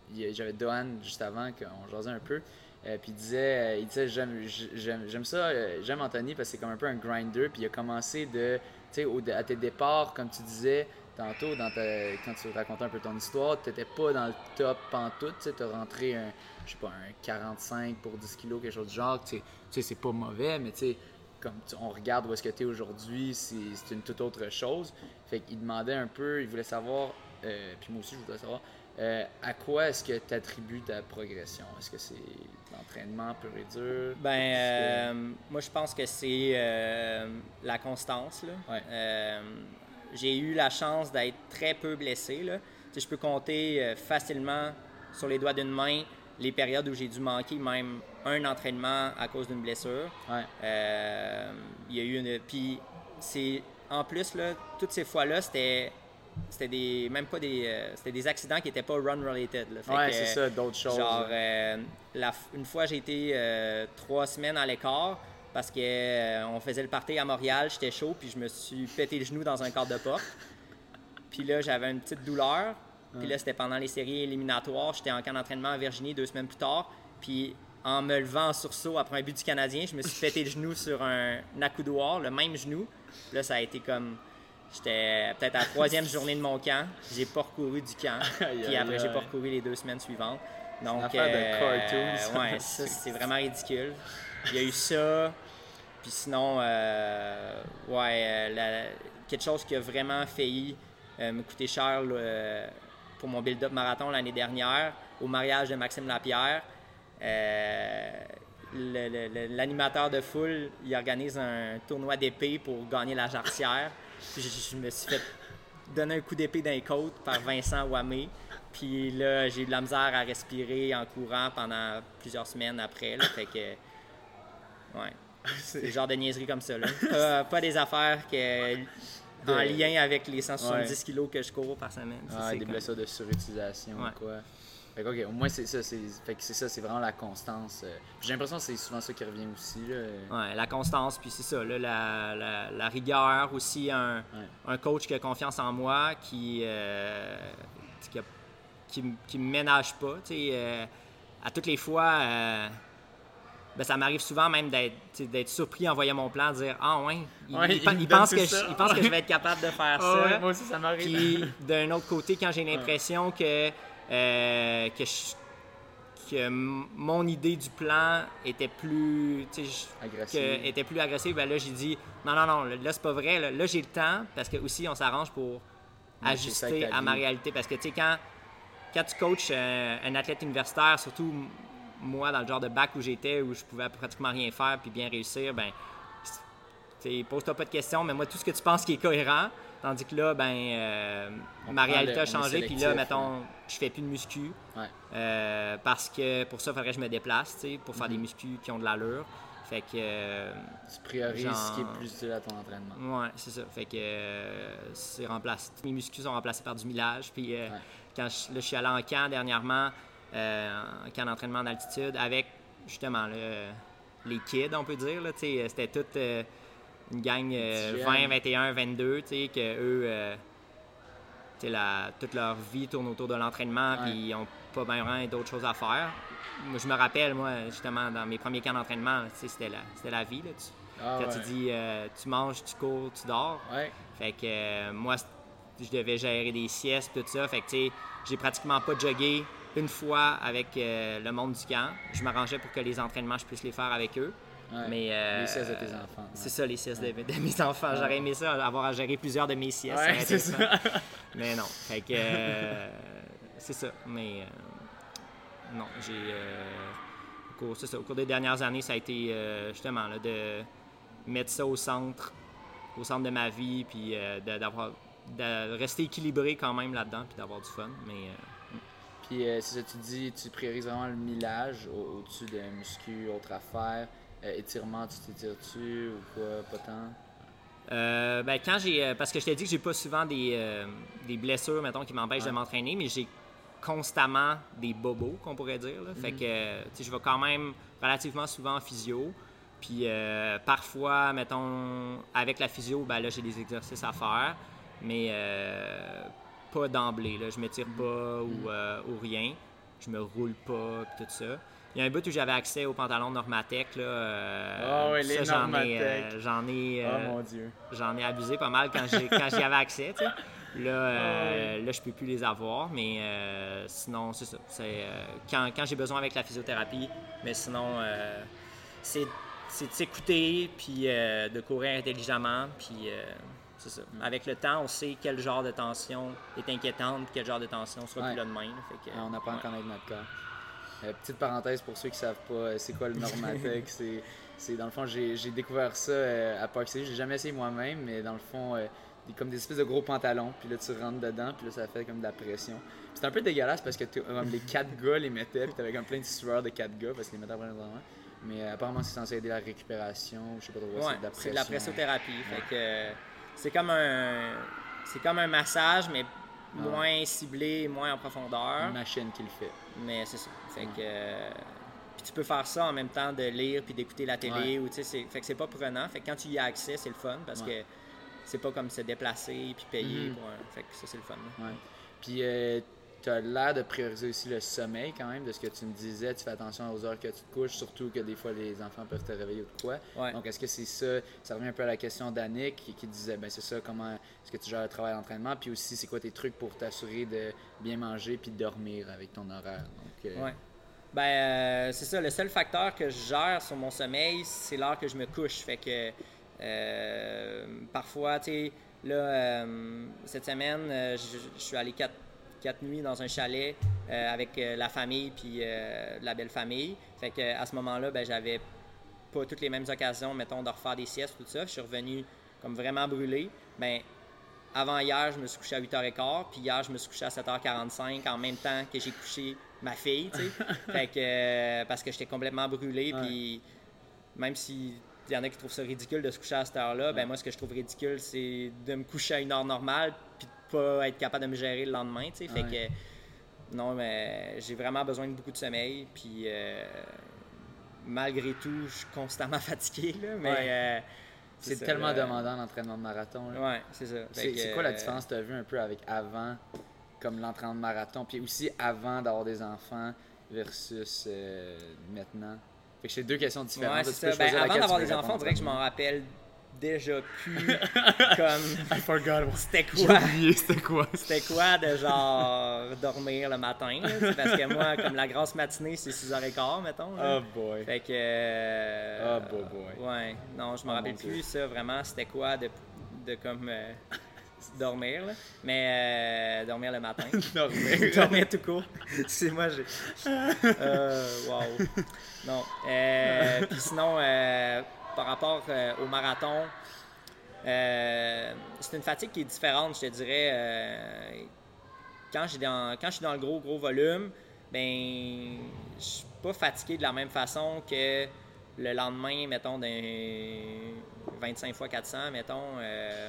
il, j'avais Dohan juste avant, qu'on jasait un peu. Euh, puis il disait, euh, il disait j'aime, j'aime, j'aime ça, euh, j'aime Anthony parce que c'est comme un peu un grinder. Puis il a commencé de, tu sais, à tes départs, comme tu disais tantôt, dans ta, quand tu racontais un peu ton histoire, tu n'étais pas dans le top pantoute. Tu as rentré un, je sais pas, un quarante-cinq pour dix kilos, quelque chose du genre. Tu sais, c'est pas mauvais, mais tu sais, comme tu, on regarde où est-ce que tu es aujourd'hui, c'est, c'est une toute autre chose. Fait qu'il demandait un peu, il voulait savoir, euh, puis moi aussi je voudrais savoir, Euh, à quoi est-ce que tu attribues ta progression? Est-ce que c'est l'entraînement pur et dur? Ben, euh, moi, je pense que c'est euh, la constance. Là. Ouais. Euh, j'ai eu la chance d'être très peu blessé. Là. Tu sais, je peux compter euh, facilement sur les doigts d'une main les périodes où j'ai dû manquer même un entraînement à cause d'une blessure. Ouais. Euh, il y a eu une... Puis, c'est... En plus, là, toutes ces fois-là, c'était... C'était des, même pas des, euh, c'était des accidents qui n'étaient pas run-related. Là. Fait ouais, que, c'est ça, d'autres choses. Genre, euh, la, une fois, j'ai été euh, trois semaines à l'écart parce qu'on euh, faisait le party à Montréal, j'étais chaud, puis je me suis pété le genou dans un cadre de porte. Puis là, j'avais une petite douleur. Puis là, c'était pendant les séries éliminatoires. J'étais en camp d'entraînement à Virginie deux semaines plus tard. Puis en me levant en sursaut après un but du Canadien, je me suis pété le genou sur un accoudoir, le même genou. Puis là, ça a été comme... J'étais peut-être à la troisième journée de mon camp. J'ai pas recouru du camp. Puis après, j'ai pas recouru les deux semaines suivantes. Donc, c'est une affaire euh, de cartoon. Ça. Ouais, ça, c'est vraiment ridicule. Il y a eu ça. Puis sinon, euh, ouais, euh, la, quelque chose qui a vraiment failli euh, me coûter cher là, euh, pour mon build-up marathon l'année dernière, au mariage de Maxime Lapierre. Euh, le, le, l'animateur de foule, il organise un tournoi d'épée pour gagner la jarretière. Je, je me suis fait donner un coup d'épée dans les côtes par Vincent Ouamé. Puis là, j'ai eu de la misère à respirer en courant pendant plusieurs semaines après. Là, fait que, ouais, c'est le genre de niaiserie comme ça. Là. Pas, pas des affaires que, de... en lien avec les cent soixante-dix ouais. kilos que je cours par semaine. Ah, des comme... blessures de surutilisation ou ouais. quoi. Fait que, okay, au moins, c'est ça, c'est, fait que c'est ça, c'est vraiment la constance. Euh, j'ai l'impression que c'est souvent ça qui revient aussi. Là. Ouais, la constance, puis c'est ça, là, la, la, la rigueur aussi, un, ouais. un coach qui a confiance en moi, qui euh, qui, a, qui, qui me ménage pas. Euh, à toutes les fois, euh, ben, ça m'arrive souvent même d'être, d'être surpris en voyant mon plan, de dire « Ah ouais, il, ouais, il, il, il pense, que je, il pense que je vais être capable de faire oh, ça. Ouais, » moi aussi, ça m'arrive. Puis d'un autre côté, quand j'ai l'impression ouais. que Euh, que, je, que mon idée du plan était plus agressive, que, était plus agressive, ben là j'ai dit non non non là c'est pas vrai, là, là j'ai le temps parce que aussi on s'arrange pour ouais, ajuster à ma réalité parce que tu sais quand quand tu coaches un, un athlète universitaire, surtout moi dans le genre de bac où j'étais où je pouvais pratiquement rien faire puis bien réussir, ben pose-toi pas de questions, mais moi tout ce que tu penses qui est cohérent. Tandis que là, ben, euh, ma réalité le, a changé. Puis là, mettons, ouais. je fais plus de muscu. Ouais. Euh, parce que pour ça, il faudrait que je me déplace, tu sais, pour faire mm-hmm. des muscus qui ont de l'allure. Fait que... Euh, tu priorises genre... ce qui est plus utile à ton entraînement. Ouais, c'est ça. Fait que euh, c'est remplacé. Mes muscus sont remplacés par du millage. Puis euh, ouais. quand je, là, je suis allé en camp dernièrement, euh, en camp d'entraînement en altitude, avec justement là, les kids, on peut dire. Là, tu sais, c'était tout... Euh, une gang euh, vingt, vingt et un, vingt-deux, tu sais, que eux, euh, tu sais, la, toute leur vie tourne autour de l'entraînement, puis ouais. ils n'ont pas vraiment d'autres choses à faire. Moi, je me rappelle, moi, justement, dans mes premiers camps d'entraînement, tu sais, c'était la, c'était la vie, là. Tu, ah, quand ouais. tu dis, euh, tu manges, tu cours, tu dors. Ouais. Fait que euh, moi, je devais gérer des siestes, tout ça. Fait que, tu sais, j'ai pratiquement pas jogué une fois avec euh, le monde du camp. Je m'arrangeais pour que les entraînements, je puisse les faire avec eux. Ouais, mais, euh, les siestes de tes enfants. Ouais. C'est ça, les siestes ouais. de, de mes enfants. Ouais. J'aurais aimé ça, avoir à gérer plusieurs de mes siestes. Ouais, c'est ça. Mais non. Fait que, euh, c'est ça. Mais euh, non, j'ai... Euh, au, cours, c'est ça, au cours des dernières années, ça a été euh, justement là, de mettre ça au centre, au centre de ma vie, puis euh, de, d'avoir, de rester équilibré quand même là-dedans, puis d'avoir du fun. Mais... Euh, puis euh, c'est ça, tu dis, tu priorises vraiment le millage au- au-dessus de muscu, autre affaire. Euh, étirement, tu t'étires-tu ou quoi, pas tant? Euh, ben quand j'ai... Parce que je t'ai dit que j'ai pas souvent des, euh, des blessures, mettons, qui m'empêchent ouais. de m'entraîner, mais j'ai constamment des bobos, qu'on pourrait dire. Là. Mm-hmm. Fait que, tu sais, je vais quand même relativement souvent en physio. Puis euh, parfois, mettons, avec la physio, ben là, j'ai des exercices à faire, mais euh, pas d'emblée, là. Je m'étire pas mm-hmm. ou, euh, ou rien. je me roule pas, puis tout ça. Il y a un bout où j'avais accès aux pantalons Normatec. Là, euh, oh, oui, ça, les j'en Normatec. ai, euh, j'en ai, euh, oh mon Dieu. J'en ai abusé pas mal quand, j'ai, quand j'y avais accès. T'sais. Là, euh, oh, oui. là, je peux plus les avoir, mais euh, sinon, c'est ça. C'est, euh, quand, quand j'ai besoin avec la physiothérapie, mais sinon, euh, c'est, c'est de s'écouter, puis euh, de courir intelligemment, puis euh, c'est ça. Mm. Avec le temps, on sait quel genre de tension est inquiétante, quel genre de tension sera ouais. plus là demain. Là, fait que, on apprend ouais. à connaître notre corps. Euh, petite parenthèse pour ceux qui ne savent pas, c'est quoi le Normatec? c'est, c'est, dans le fond, j'ai, j'ai découvert ça euh, à Park City. Je l'ai jamais essayé moi-même, mais dans le fond, euh, des, comme des espèces de gros pantalons. Puis là, tu rentres dedans, puis là, ça fait comme de la pression. Puis c'est un peu dégueulasse parce que comme les quatre gars les mettaient, puis t'avais comme plein de sueurs de quatre gars parce qu'ils les mettaient à vraiment. Mais euh, apparemment, c'est censé aider à la récupération. Je sais pas trop, ouais, c'est de la pression. C'est de la pressothérapie. Ouais. Fait que euh, c'est comme un, c'est comme un massage, mais moins ouais. ciblé, moins en profondeur. Une machine qui le fait. Mais c'est ça. Fait ouais. que euh, puis tu peux faire ça en même temps de lire puis d'écouter la télé. Ouais. Ou, c'est, fait que c'est pas prenant. Fait que quand tu y as accès, c'est le fun parce ouais. que c'est pas comme se déplacer puis payer. Mm-hmm. Pour un... Fait que ça, c'est le fun. Ouais. Puis euh, tu as l'air de prioriser aussi le sommeil quand même, de ce que tu me disais. Tu fais attention aux heures que tu te couches, surtout que des fois les enfants peuvent te réveiller ou de quoi. Ouais. Donc est-ce que c'est ça, ça revient un peu à la question d'Annick qui, qui disait, ben c'est ça, comment est-ce que tu gères le travail et l'entraînement, puis aussi c'est quoi tes trucs pour t'assurer de bien manger puis de dormir avec ton horaire. Donc, euh... ouais. Ben euh, c'est ça, le seul facteur que je gère sur mon sommeil, c'est l'heure que je me couche. Fait que euh, parfois, tu sais, là, euh, cette semaine, euh, je, je suis allé quatre quatre nuits dans un chalet euh, avec euh, la famille puis euh, la belle famille. Fait que à ce moment-là, ben j'avais pas toutes les mêmes occasions, mettons, de refaire des siestes, tout ça. Je suis revenu comme vraiment brûlé. Ben avant hier, je me suis couché à huit heures quinze, puis hier, je me suis couché à sept heures quarante-cinq en même temps que j'ai couché ma fille, tu sais. Fait que euh, parce que j'étais complètement brûlé, ouais. Puis même si il y en a qui trouvent ça ridicule de se coucher à cette heure-là, ouais. Ben moi, ce que je trouve ridicule, c'est de me coucher à une heure normale, puis pas être capable de me gérer le lendemain, tu sais. Fait ouais. que non, mais j'ai vraiment besoin de beaucoup de sommeil, puis euh, malgré tout, je suis constamment fatigué, là, mais ouais. euh, c'est, c'est ça, tellement euh, demandant l'entraînement de marathon. Là. Ouais, c'est ça. C'est, que, c'est quoi la différence que tu as vu un peu avec avant, comme l'entraînement de marathon, puis aussi avant d'avoir des enfants versus euh, maintenant? Fait que c'est deux questions différentes. Ouais, c'est ça. Ben, avant d'avoir des enfants, on dirait que je m'en rappelle déjà plus comme I forgot. C'était quoi? J'ai oublié, c'était quoi? C'était quoi de genre dormir le matin, là, parce que moi, comme la grosse matinée, c'est six heures quinze, mettons. Là. Oh boy. Fait que... Euh, oh boy boy. Ouais, non, je me oh rappelle plus, Dieu. Ça, vraiment, c'était quoi de, de comme... Euh, dormir, là. Mais euh, dormir le matin. dormir. dormir tout court. C'est moi, j'ai... Euh, wow. Non. Euh, Puis sinon... Euh, par rapport euh, au marathon, euh, c'est une fatigue qui est différente, je te dirais. Euh, quand, je suis dans, quand je suis dans le gros, gros volume, ben, je suis pas fatigué de la même façon que le lendemain, mettons, d'un vingt-cinq fois quatre cents, mettons. Euh,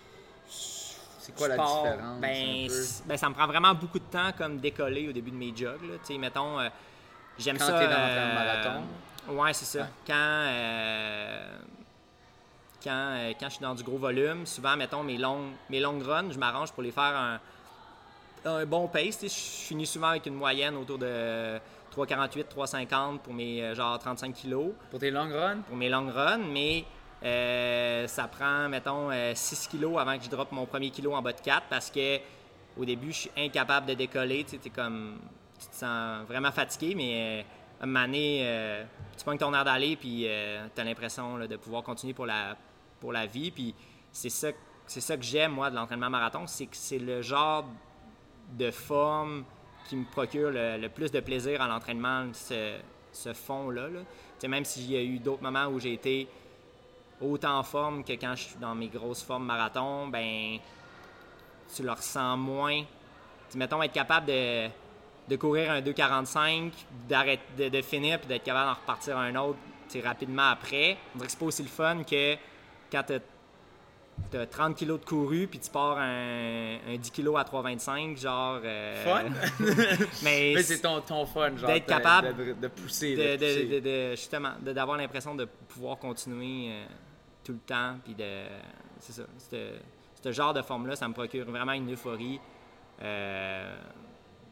c'est quoi la pars, différence? Ben, ben, ça me prend vraiment beaucoup de temps comme décoller au début de mes jogs. Là. Tu sais, mettons, euh, j'aime quand ça... Quand t'es dans euh, le marathon? Ouais, c'est ça. Ouais. Quand, euh, quand, euh, quand je suis dans du gros volume, souvent, mettons, mes longues, mes longues runs, je m'arrange pour les faire un, un bon pace. Je finis souvent avec une moyenne autour de trois quarante-huit, trois cinquante pour mes euh, genre trente-cinq kilos. Pour tes long runs? Pour mes long runs, mais euh, ça prend, mettons, euh, six kilos avant que je droppe mon premier kilo en bas de quatre parce que au début, je suis incapable de décoller. Tu sais, t'es comme, tu te sens vraiment fatigué, mais... Euh, à un moment donné, euh, tu pognes ton air d'aller, puis euh, tu as l'impression là, de pouvoir continuer pour la, pour la vie. Puis c'est ça, c'est ça que j'aime, moi, de l'entraînement marathon, c'est que c'est le genre de forme qui me procure le, le plus de plaisir à l'entraînement, ce, ce fond-là. Là. Même s'il y a eu d'autres moments où j'ai été autant en forme que quand je suis dans mes grosses formes marathon, ben tu le ressens moins. T'sais, mettons, être capable de... de courir un deux quarante-cinq, d'arrêter, de, de finir puis d'être capable d'en repartir un autre rapidement après. On dirait que c'est pas aussi le fun que quand tu as trente kilos de couru puis tu pars un, un dix kilos à trois vingt-cinq, genre... Euh, fun? mais, mais c'est ton, ton fun, genre, d'être capable de, de, de pousser. De, de pousser. De, de, de, justement, de, d'avoir l'impression de pouvoir continuer euh, tout le temps. Puis de... C'est ça. Ce genre de forme-là, ça me procure vraiment une euphorie. Euh,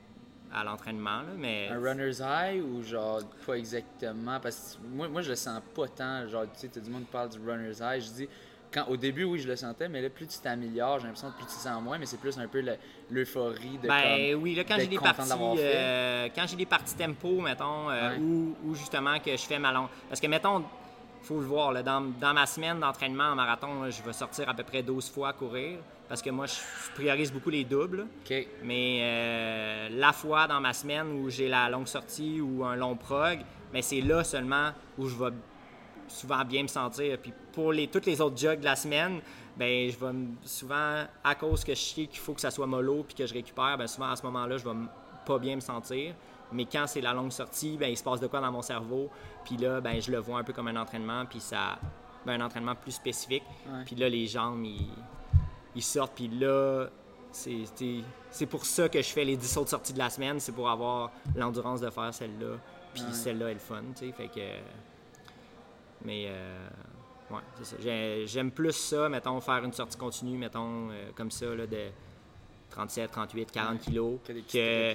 à l'entraînement. Là, mais... Un runner's high ou genre pas exactement? Parce que moi, moi je le sens pas tant. Genre, tu sais, tout le monde parle du runner's high. Je dis, quand, au début, oui, je le sentais, mais là, plus tu t'améliores, j'ai l'impression que plus tu sens moins, mais c'est plus un peu le, l'euphorie de ben, comme, oui, là, quand j'ai des parties, euh, quand j'ai des parties tempo, mettons, euh, ouais. ou, ou justement que je fais ma longue. Parce que, mettons, faut le voir, là, dans, dans ma semaine d'entraînement en marathon, là, je vais sortir à peu près douze fois à courir. Parce que moi, je, je priorise beaucoup les doubles. Okay. Mais euh, la fois dans ma semaine où j'ai la longue sortie ou un long prog, mais c'est là seulement où je vais souvent bien me sentir. Puis pour les, toutes les autres jogs de la semaine, ben je vais souvent, à cause que je sais qu'il faut que ça soit mollo puis que je récupère, ben souvent à ce moment-là, je vais pas bien me sentir. Mais quand c'est la longue sortie, ben il se passe de quoi dans mon cerveau. Puis là, ben je le vois un peu comme un entraînement, puis ça, ben, un entraînement plus spécifique. Ouais. Puis là, les jambes, ils, ils sortent. Puis là, c'est, c'est, c'est pour ça que je fais les dix autres sorties de la semaine. C'est pour avoir l'endurance de faire celle-là. Puis ouais. celle-là est le fun, tu sais. Fait que... Mais, euh, ouais, c'est ça. J'ai, j'aime plus ça, mettons, faire une sortie continue, mettons, euh, comme ça, là, de trente-sept, trente-huit, quarante kilos. Que, que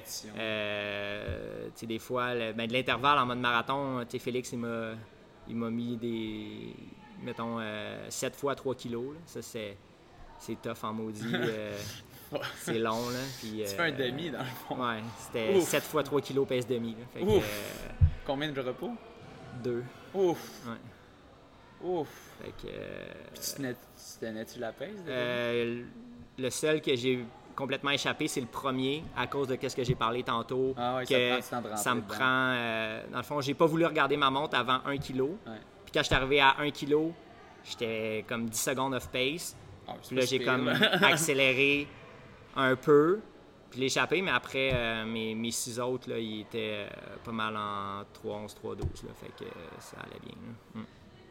euh, tu sais, des fois, le, ben, de l'intervalle en mode marathon, tu sais, Félix, il m'a, il m'a mis des, mettons, euh, sept fois trois kilos. Là. Ça, c'est, c'est tough en maudit. Euh, c'est long, là. Puis, tu euh, fais un demi, dans le fond. Ouais, c'était Ouf. sept fois trois kilos pèse demi. Là. Fait que, euh, combien de repos? Deux. Ouf! Ouais. Ouf! Fait que... Euh, Puis tu tenais, tu tenais-tu la pèse? Euh, le seul que j'ai complètement échappé, c'est le premier, à cause de ce que j'ai parlé tantôt. Ah ouais, que ça, prend ça me dedans. prend... Euh, dans le fond, j'ai pas voulu regarder ma montre avant un kilo. Ouais. Puis quand j'étais arrivé à un kilo, j'étais comme dix secondes off pace. Ah, puis là, j'ai pire, comme là. accéléré un peu, puis l'échappé, mais après, euh, mes, mes six autres, là, ils étaient euh, pas mal en trois onze, trois douze, là, fait que euh, ça allait bien. Mm.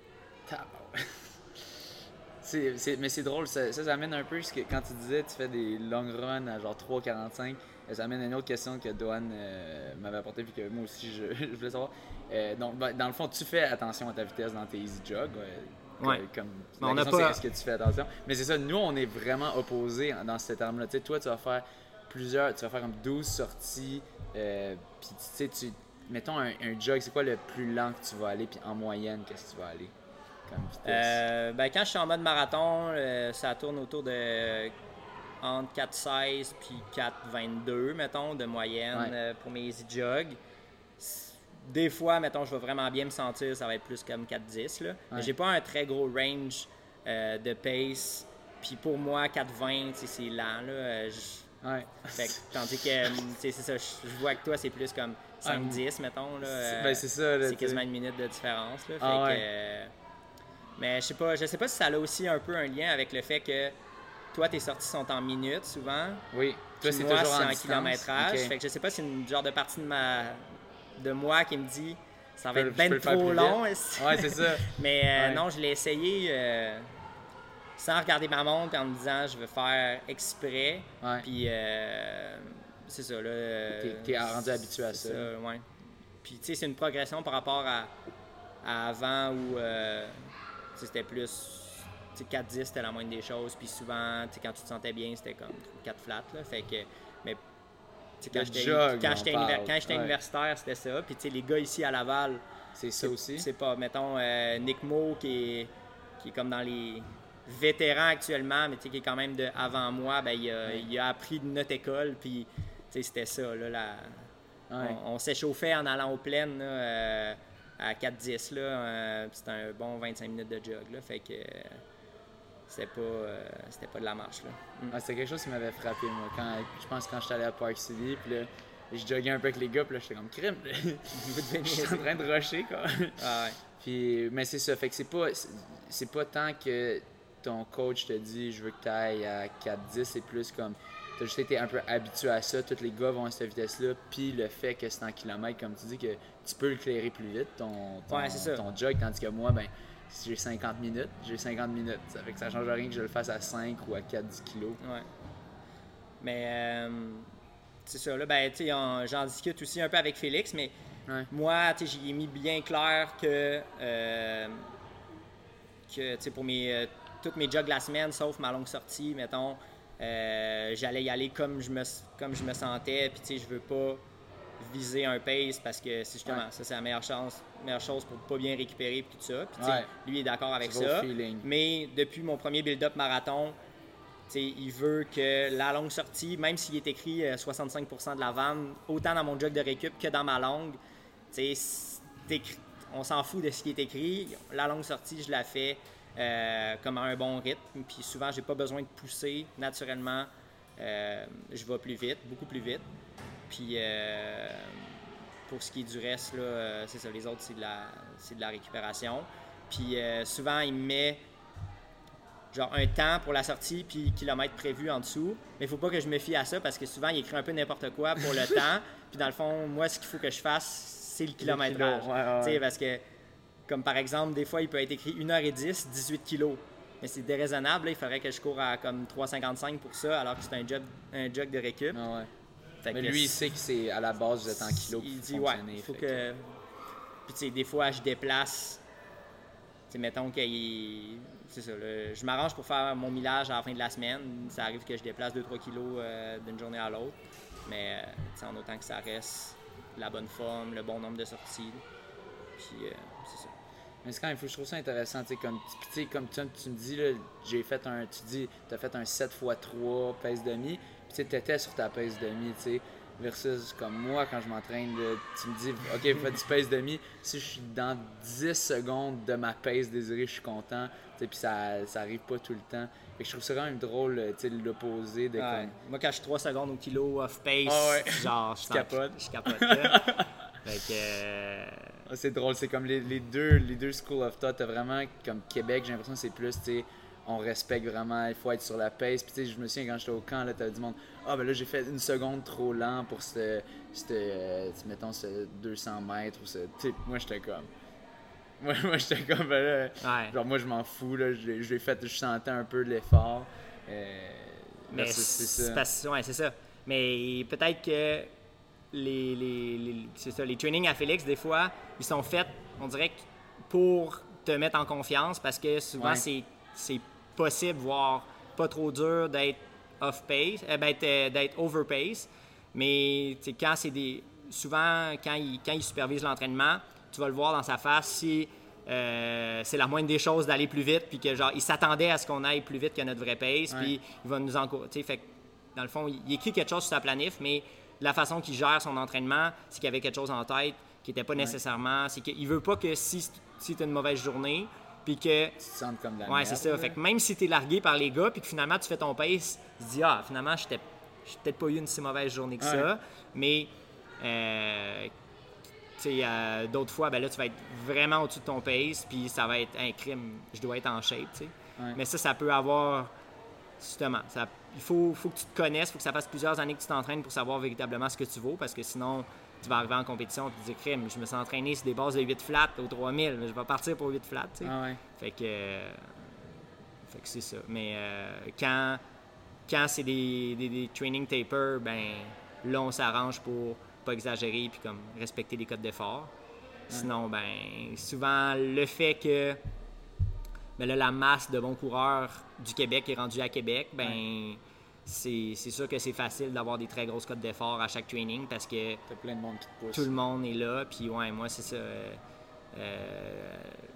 c'est, c'est, mais c'est drôle, ça, ça, ça amène un peu, parce que quand tu disais tu fais des long runs à genre trois quarante-cinq, ça amène à une autre question que Doane euh, m'avait apportée, puis que moi aussi je, je voulais savoir. Euh, donc, ben, dans le fond, tu fais attention à ta vitesse dans tes easy jogs. Ouais. Ouais. Comme, la on question, pas... c'est est-ce que tu fais attention. Mais c'est ça, nous, on est vraiment opposés dans ce terme-là. Tu sais, toi, tu vas faire plusieurs, tu vas faire comme douze sorties, euh, puis tu sais, tu, mettons un, un jog, c'est quoi le plus lent que tu vas aller, puis en moyenne, qu'est-ce que tu vas aller comme vitesse? Euh, ben, quand je suis en mode marathon, euh, ça tourne autour de entre quatre seize puis quatre vingt-deux, mettons, de moyenne ouais. euh, pour mes easy jogs. Des fois, mettons, je vais vraiment bien me sentir, ça va être plus comme quatre dix. Là. Ouais. Mais j'ai pas un très gros range euh, de pace. Puis pour moi, quatre vingt, c'est lent. Là. Je... Ouais. Fait que, tandis que, c'est ça, je vois que toi, c'est plus comme cinq dix, ah, mettons. Là. C'est, ben, c'est ça. Là, c'est quasiment une minute de différence. Là. Fait ah, ouais. que, euh... Mais je sais pas, je sais pas si ça a aussi un peu un lien avec le fait que toi, tes sorties sont en minutes souvent. Oui. Toi, c'est moi, toujours c'est en, en distance. kilométrage. Okay. Fait que je sais pas si c'est une genre de partie de ma... de moi qui me dit ça va peux, être ben trop long. Ouais, c'est ça. Mais euh, ouais. non, je l'ai essayé euh, sans regarder ma montre en me disant je veux faire exprès. Ouais. Puis euh, c'est ça. Là, t'es, t'es rendu habitué à ça. ça ouais. Puis tu sais, c'est une progression par rapport à, à avant où euh, c'était plus. quatre dix, c'était la moindre des choses. Puis souvent, quand tu te sentais bien, c'était comme quatre flats. Là, fait que. Mais Quand j'étais, jog, quand j'étais, univers, quand j'étais ouais. universitaire, c'était ça. Puis, tu sais, les gars ici à Laval, c'est ça c'est, aussi. C'est pas, mettons, euh, Nick Mo qui est, qui est comme dans les vétérans actuellement, mais tu sais, qui est quand même de avant moi, ben, il, a, ouais. il a appris de notre école. Puis, tu sais, c'était ça. Là, la, ouais. on, on s'échauffait en allant aux plaines là, euh, à quatre dix. Là, euh, c'était un bon vingt-cinq minutes de jog. Là, fait que. Euh, C'était pas, euh, c'était pas de la marche, là. Mm. Ah, c'était quelque chose qui m'avait frappé, moi. Quand, je pense quand j'étais allé à Park City, puis là, je joguais un peu avec les gars, puis là, j'étais comme crime. Je suis en train de rusher, quoi. Ah ouais. Puis, mais c'est ça, fait que c'est pas, c'est, c'est pas tant que ton coach te dit je veux que tu ailles à quatre dix, c'est plus comme tu as juste été un peu habitué à ça, tous les gars vont à cette vitesse-là, puis le fait que c'est en kilomètres, comme tu dis, que tu peux le clairer plus vite, ton, ton, ouais, c'est ça. ton jog, tandis que moi, ben si j'ai cinquante minutes, j'ai cinquante minutes. Ça fait que ça change rien que je le fasse à cinq ou à quatre dix kilos. Ouais. Mais euh, c'est ça, là, ben, tu sais, j'en discute aussi un peu avec Félix, mais ouais. moi, tu sais, j'y ai mis bien clair que, euh, que tu sais, pour mes, euh, toutes mes jogs de la semaine, sauf ma longue sortie, mettons, euh, j'allais y aller comme je me, comme je me sentais, puis tu sais, je veux pas viser un pace parce que c'est justement, ouais. ça c'est la meilleure chance, meilleure chose pour pas bien récupérer et tout ça. Puis, ouais. lui il est d'accord avec c'est ça. feeling. Mais depuis mon premier build-up marathon, il veut que la longue sortie, même s'il est écrit soixante-cinq pour cent de la vanne, autant dans mon jog de récup que dans ma longue, on s'en fout de ce qui est écrit. La longue sortie, je la fais euh, comme à un bon rythme. Puis souvent, j'ai pas besoin de pousser naturellement. Euh, je vais plus vite, beaucoup plus vite. Puis euh, pour ce qui est du reste, là, c'est ça, les autres, c'est de la, c'est de la récupération. Puis euh, souvent, il me met genre un temps pour la sortie puis kilomètre prévu en dessous. Mais il faut pas que je me fie à ça parce que souvent, il écrit un peu n'importe quoi pour le temps. Puis dans le fond, moi, ce qu'il faut que je fasse, c'est le kilométrage. Ouais, ouais, ouais. Parce que, comme par exemple, des fois, il peut être écrit une heure dix, dix-huit kilos. Mais c'est déraisonnable. Là, il faudrait que je cours à comme trois cinquante-cinq pour ça, alors que c'est un jog, un jog de récup. Ah ouais. Fait mais que lui, il sait que c'est à la base, vous êtes en kilos. Il dit, ouais, il faut que... que... Puis, tu sais, des fois, je déplace. Tu sais, mettons qu'il... C'est ça, là, je m'arrange pour faire mon millage à la fin de la semaine. Ça arrive que je déplace deux trois kilos euh, d'une journée à l'autre. Mais, euh, en autant que ça reste la bonne forme, le bon nombre de sorties. Puis, euh, c'est ça. Mais c'est quand même, je trouve ça intéressant, tu sais, comme, comme tu, tu me dis, là, j'ai fait un, tu dis, tu as fait un sept fois trois pèse demi, puis tu étais sur ta pèse demi, tu sais, versus comme moi, quand je m'entraîne, là, tu me dis, OK, fais du pèse demi, si je suis dans dix secondes de ma pèse désirée, je suis content, tu sais, puis ça, ça arrive pas tout le temps. Fait que je trouve ça quand même drôle, tu sais, l'opposé de ouais. comme... Moi, quand je suis trois secondes au kilo off pace, oh, ouais. genre, je capote. Je capote, là. Fait que... Euh... C'est drôle, c'est comme les, les, deux, les deux schools of thought. T'as vraiment, comme Québec, j'ai l'impression que c'est plus, tu sais, on respecte vraiment, il faut être sur la pace. Puis tu sais, je me souviens quand j'étais au camp, là, t'avais du monde, ah ben là, j'ai fait une seconde trop lent pour ce, ce euh, mettons, ce deux cents mètres ou ce, tu sais, moi j'étais comme, moi, moi j'étais comme, ben là, ouais. genre moi je m'en fous, là, je l'ai fait, je sentais un peu l'effort. Euh, Mais c'est, c'est ça. Parce, ouais, c'est ça. Mais peut-être que Les, les, les, c'est ça, les trainings à Félix, des fois, ils sont faits, on dirait, pour te mettre en confiance parce que souvent, ouais. c'est, c'est possible, voire pas trop dur d'être off-pace, euh, d'être, d'être over-pace. Mais quand c'est des. Souvent, quand il, quand il supervise l'entraînement, tu vas le voir dans sa face si euh, c'est la moindre des choses d'aller plus vite, puis que genre, il s'attendait à ce qu'on aille plus vite que notre vraie pace, ouais. puis il va nous encourager. Fait que, dans le fond, il, il écrit quelque chose sur sa planif, mais la façon qu'il gère son entraînement, c'est qu'il avait quelque chose en tête qui n'était pas nécessairement... Ouais. C'est qu'il veut pas que si, si tu as une mauvaise journée, puis que... Tu te sens comme de la ouais, merde. C'est ça. Là. Fait que même si tu es largué par les gars, puis que finalement tu fais ton pace, tu te dis « Ah, finalement, je n'ai peut-être pas eu une si mauvaise journée que ouais. ça. » Mais, euh, tu sais, euh, d'autres fois, ben là, tu vas être vraiment au-dessus de ton pace, puis ça va être un crime. Je dois être en shape, tu sais. Ouais. Mais ça, ça peut avoir... Justement, ça, il faut, faut que tu te connaisses, il faut que ça fasse plusieurs années que tu t'entraînes pour savoir véritablement ce que tu vaux, parce que sinon, tu vas arriver en compétition et te dire, crème, je me suis entraîné sur des bases de huit flats au trois mille, je vais partir pour huit flats, tu sais. Ah ouais. Fait que, euh, fait que c'est ça. Mais euh, quand, quand c'est des, des, des training tapers, ben là, on s'arrange pour pas exagérer puis comme respecter les codes d'effort. Ouais. Sinon, ben souvent, le fait que ben là, la masse de bons coureurs du Québec est rendue à Québec, ben ouais. c'est, c'est sûr que c'est facile d'avoir des très grosses cotes d'effort à chaque training parce que t'as plein de monde qui te pousse. Tout le monde est là. Puis ouais, moi, c'est ça. Euh, euh,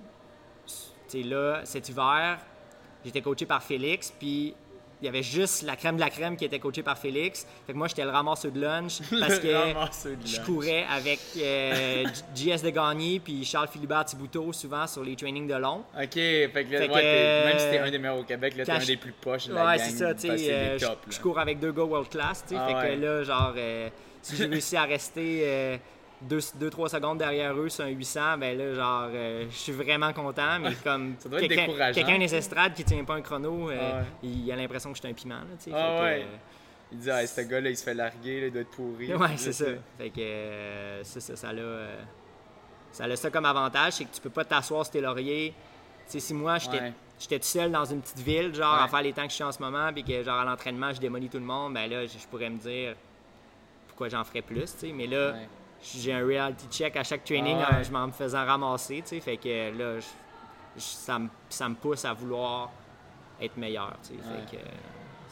tu sais, là, cet hiver, j'étais coaché par Félix, puis il y avait juste la crème de la crème qui était coachée par Félix. Fait que moi, j'étais le ramasseur de lunch parce que je courais avec euh, J S de Gagné puis Charles-Philibert Thibouteau souvent sur les trainings de long. OK. Fait que, là, fait ouais, que même si t'es un des meilleurs au Québec, là, t'es un des plus poches de la ouais, gang. C'est ça, tu sais. Euh, je, je cours avec deux gars world class, tu sais. Ah, fait ouais. que là, genre, euh, si j'ai réussi à rester euh, deux trois secondes derrière eux sur un huit cents, ben là, genre, euh, je suis vraiment content, mais comme ça doit être quelqu'un, décourageant. quelqu'un des estrades qui tient pas un chrono, euh, ah, ouais. il a l'impression que je suis un piment, là, tu sais. Ah, fait ouais. que, euh, il dit, ah, ce gars-là, il se fait larguer, là, il doit être pourri. Ouais, c'est ça. Fait que, euh, c'est ça, ça l'a, euh, ça a ça comme avantage, c'est que tu peux pas t'asseoir sur tes lauriers. Tu sais, si moi, j'étais, ouais. j'étais tout seul dans une petite ville, genre, ouais. à faire les temps que je suis en ce moment, puis que, genre, à l'entraînement, je démolis tout le monde, ben là, je, je pourrais me dire pourquoi j'en ferais plus, tu sais. Mais là, ouais. j'ai un reality check à chaque training, ah, ouais. je m'en me faisant ramasser, tu sais. Fait que là, je, je, ça, me, ça me pousse à vouloir être meilleur, tu sais. Ouais. Fait que,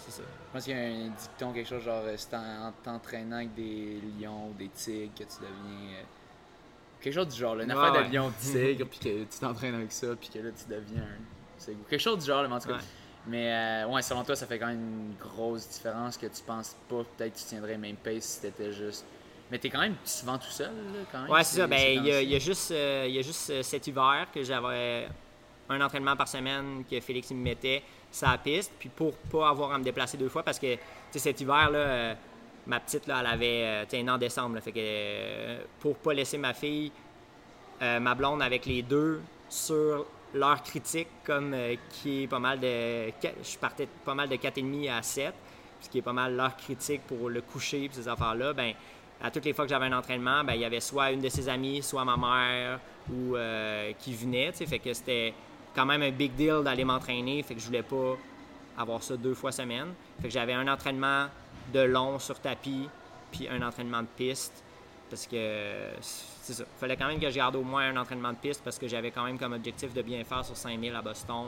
c'est ça. Je pense qu'il y a un dicton, quelque chose genre, c'est en, en t'entraînant avec des lions ou des tigres que tu deviens... Euh, quelque chose du genre, là, une Ouais, affaire ouais. de lion tigre, puis que tu t'entraînes avec ça, puis que là, tu deviens un... C'est quelque chose du genre, là, mais en tout cas. Ouais. Mais ouais. Euh, ouais, selon toi, ça fait quand même une grosse différence que tu penses pas, peut-être que tu tiendrais le même pace si t'étais juste... Mais t'es quand même souvent tout seul, là, quand même. Ouais, c'est ça. Ben, il y, y a juste, euh, y a juste euh, cet hiver que j'avais un entraînement par semaine que Félix il me mettait sur la piste. Puis pour pas avoir à me déplacer deux fois, parce que cet hiver, là, euh, ma petite, là, elle avait. Tu sais, en décembre. Là, fait que euh, pour pas laisser ma fille, euh, ma blonde avec les deux sur l'heure critique, comme euh, qui est pas mal de. Je partais pas mal de quatre et demi à sept, ce qui est pas mal l'heure critique pour le coucher et ces affaires-là. Ben, à toutes les fois que j'avais un entraînement, ben, il y avait soit une de ses amies, soit ma mère ou euh, qui venait. Fait que c'était quand même un big deal d'aller m'entraîner. Fait que je voulais pas avoir ça deux fois semaine. Fait que j'avais un entraînement de long sur tapis puis un entraînement de piste. Parce que c'est ça. Il fallait quand même que je garde au moins un entraînement de piste parce que j'avais quand même comme objectif de bien faire sur cinq mille à Boston.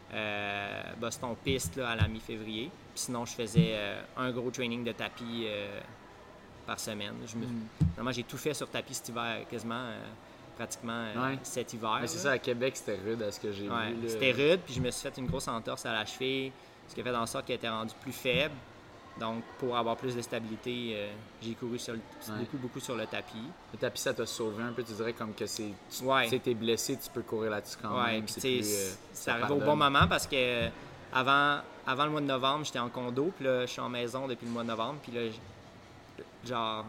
Euh, Boston piste là, à la mi-février. Puis sinon, je faisais euh, un gros training de tapis euh, par semaine. Je me... mm. Vraiment, j'ai tout fait sur tapis cet hiver, quasiment, euh, pratiquement euh, ouais. cet hiver. Mais c'est ça, à Québec, c'était rude à ce que j'ai ouais, vu. C'était rude, puis je me suis fait une grosse entorse à la cheville, ce qui a fait en sorte qu'elle était rendue plus faible. Donc, pour avoir plus de stabilité, euh, j'ai couru sur le, ouais. beaucoup, beaucoup sur le tapis. Le tapis, ça t'a sauvé un peu, tu dirais, comme que c'est... Tu ouais. sais, t'es blessé, tu peux courir là-dessus quand ouais, même. Puis c'est plus, euh, ça arrive au bon moment parce que avant, avant le mois de novembre, j'étais en condo, puis là, je suis en maison depuis le mois de novembre, puis là, genre...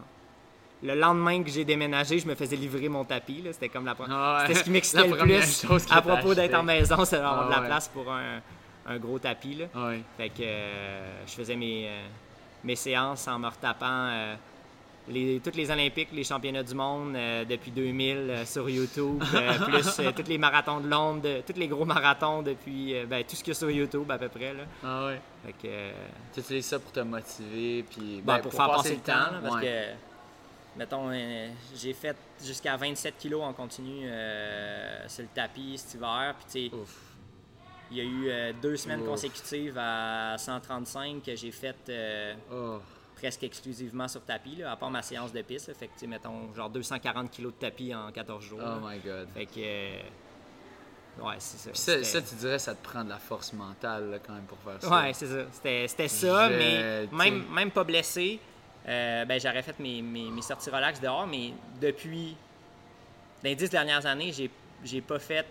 Le lendemain que j'ai déménagé, je me faisais livrer mon tapis. Là. C'était comme la ah ouais. C'était ce qui m'excitait le plus à propos d'être en maison, c'est d'avoir ah de la ouais. place pour un, un gros tapis. Là. Ah ouais. Fait que euh, je faisais mes, euh, mes séances en me retapant euh, les, toutes les Olympiques, les championnats du monde euh, depuis deux mille euh, sur YouTube, euh, plus euh, tous les marathons de Londres, de, tous les gros marathons depuis euh, ben, tout ce qu'il y a sur YouTube à peu près. Là. Ah ouais. Fait que, euh, tu utilises ça pour te motiver puis ben, ben, pour, pour faire passer le temps, temps là, parce ouais. que mettons, euh, j'ai fait jusqu'à vingt-sept kilos en continu euh, sur le tapis cet hiver. Puis, tu sais, il y a eu euh, deux semaines Ouf. consécutives à cent trente-cinq que j'ai faites euh, oh. presque exclusivement sur tapis, là, à part ma séance de piste. Là, fait que, tu sais, mettons, genre deux cent quarante kilos de tapis en quatorze jours. Oh là. my God. Fait que, euh, ouais, c'est ça. Puis ça, ça, tu dirais, ça te prend de la force mentale, là, quand même, pour faire ça. Ouais, c'est ça. C'était, c'était ça, je... mais même, même pas blessé. Euh, ben, j'aurais fait mes, mes, mes sorties relax dehors, mais depuis les dix dernières années, j'ai, j'ai pas fait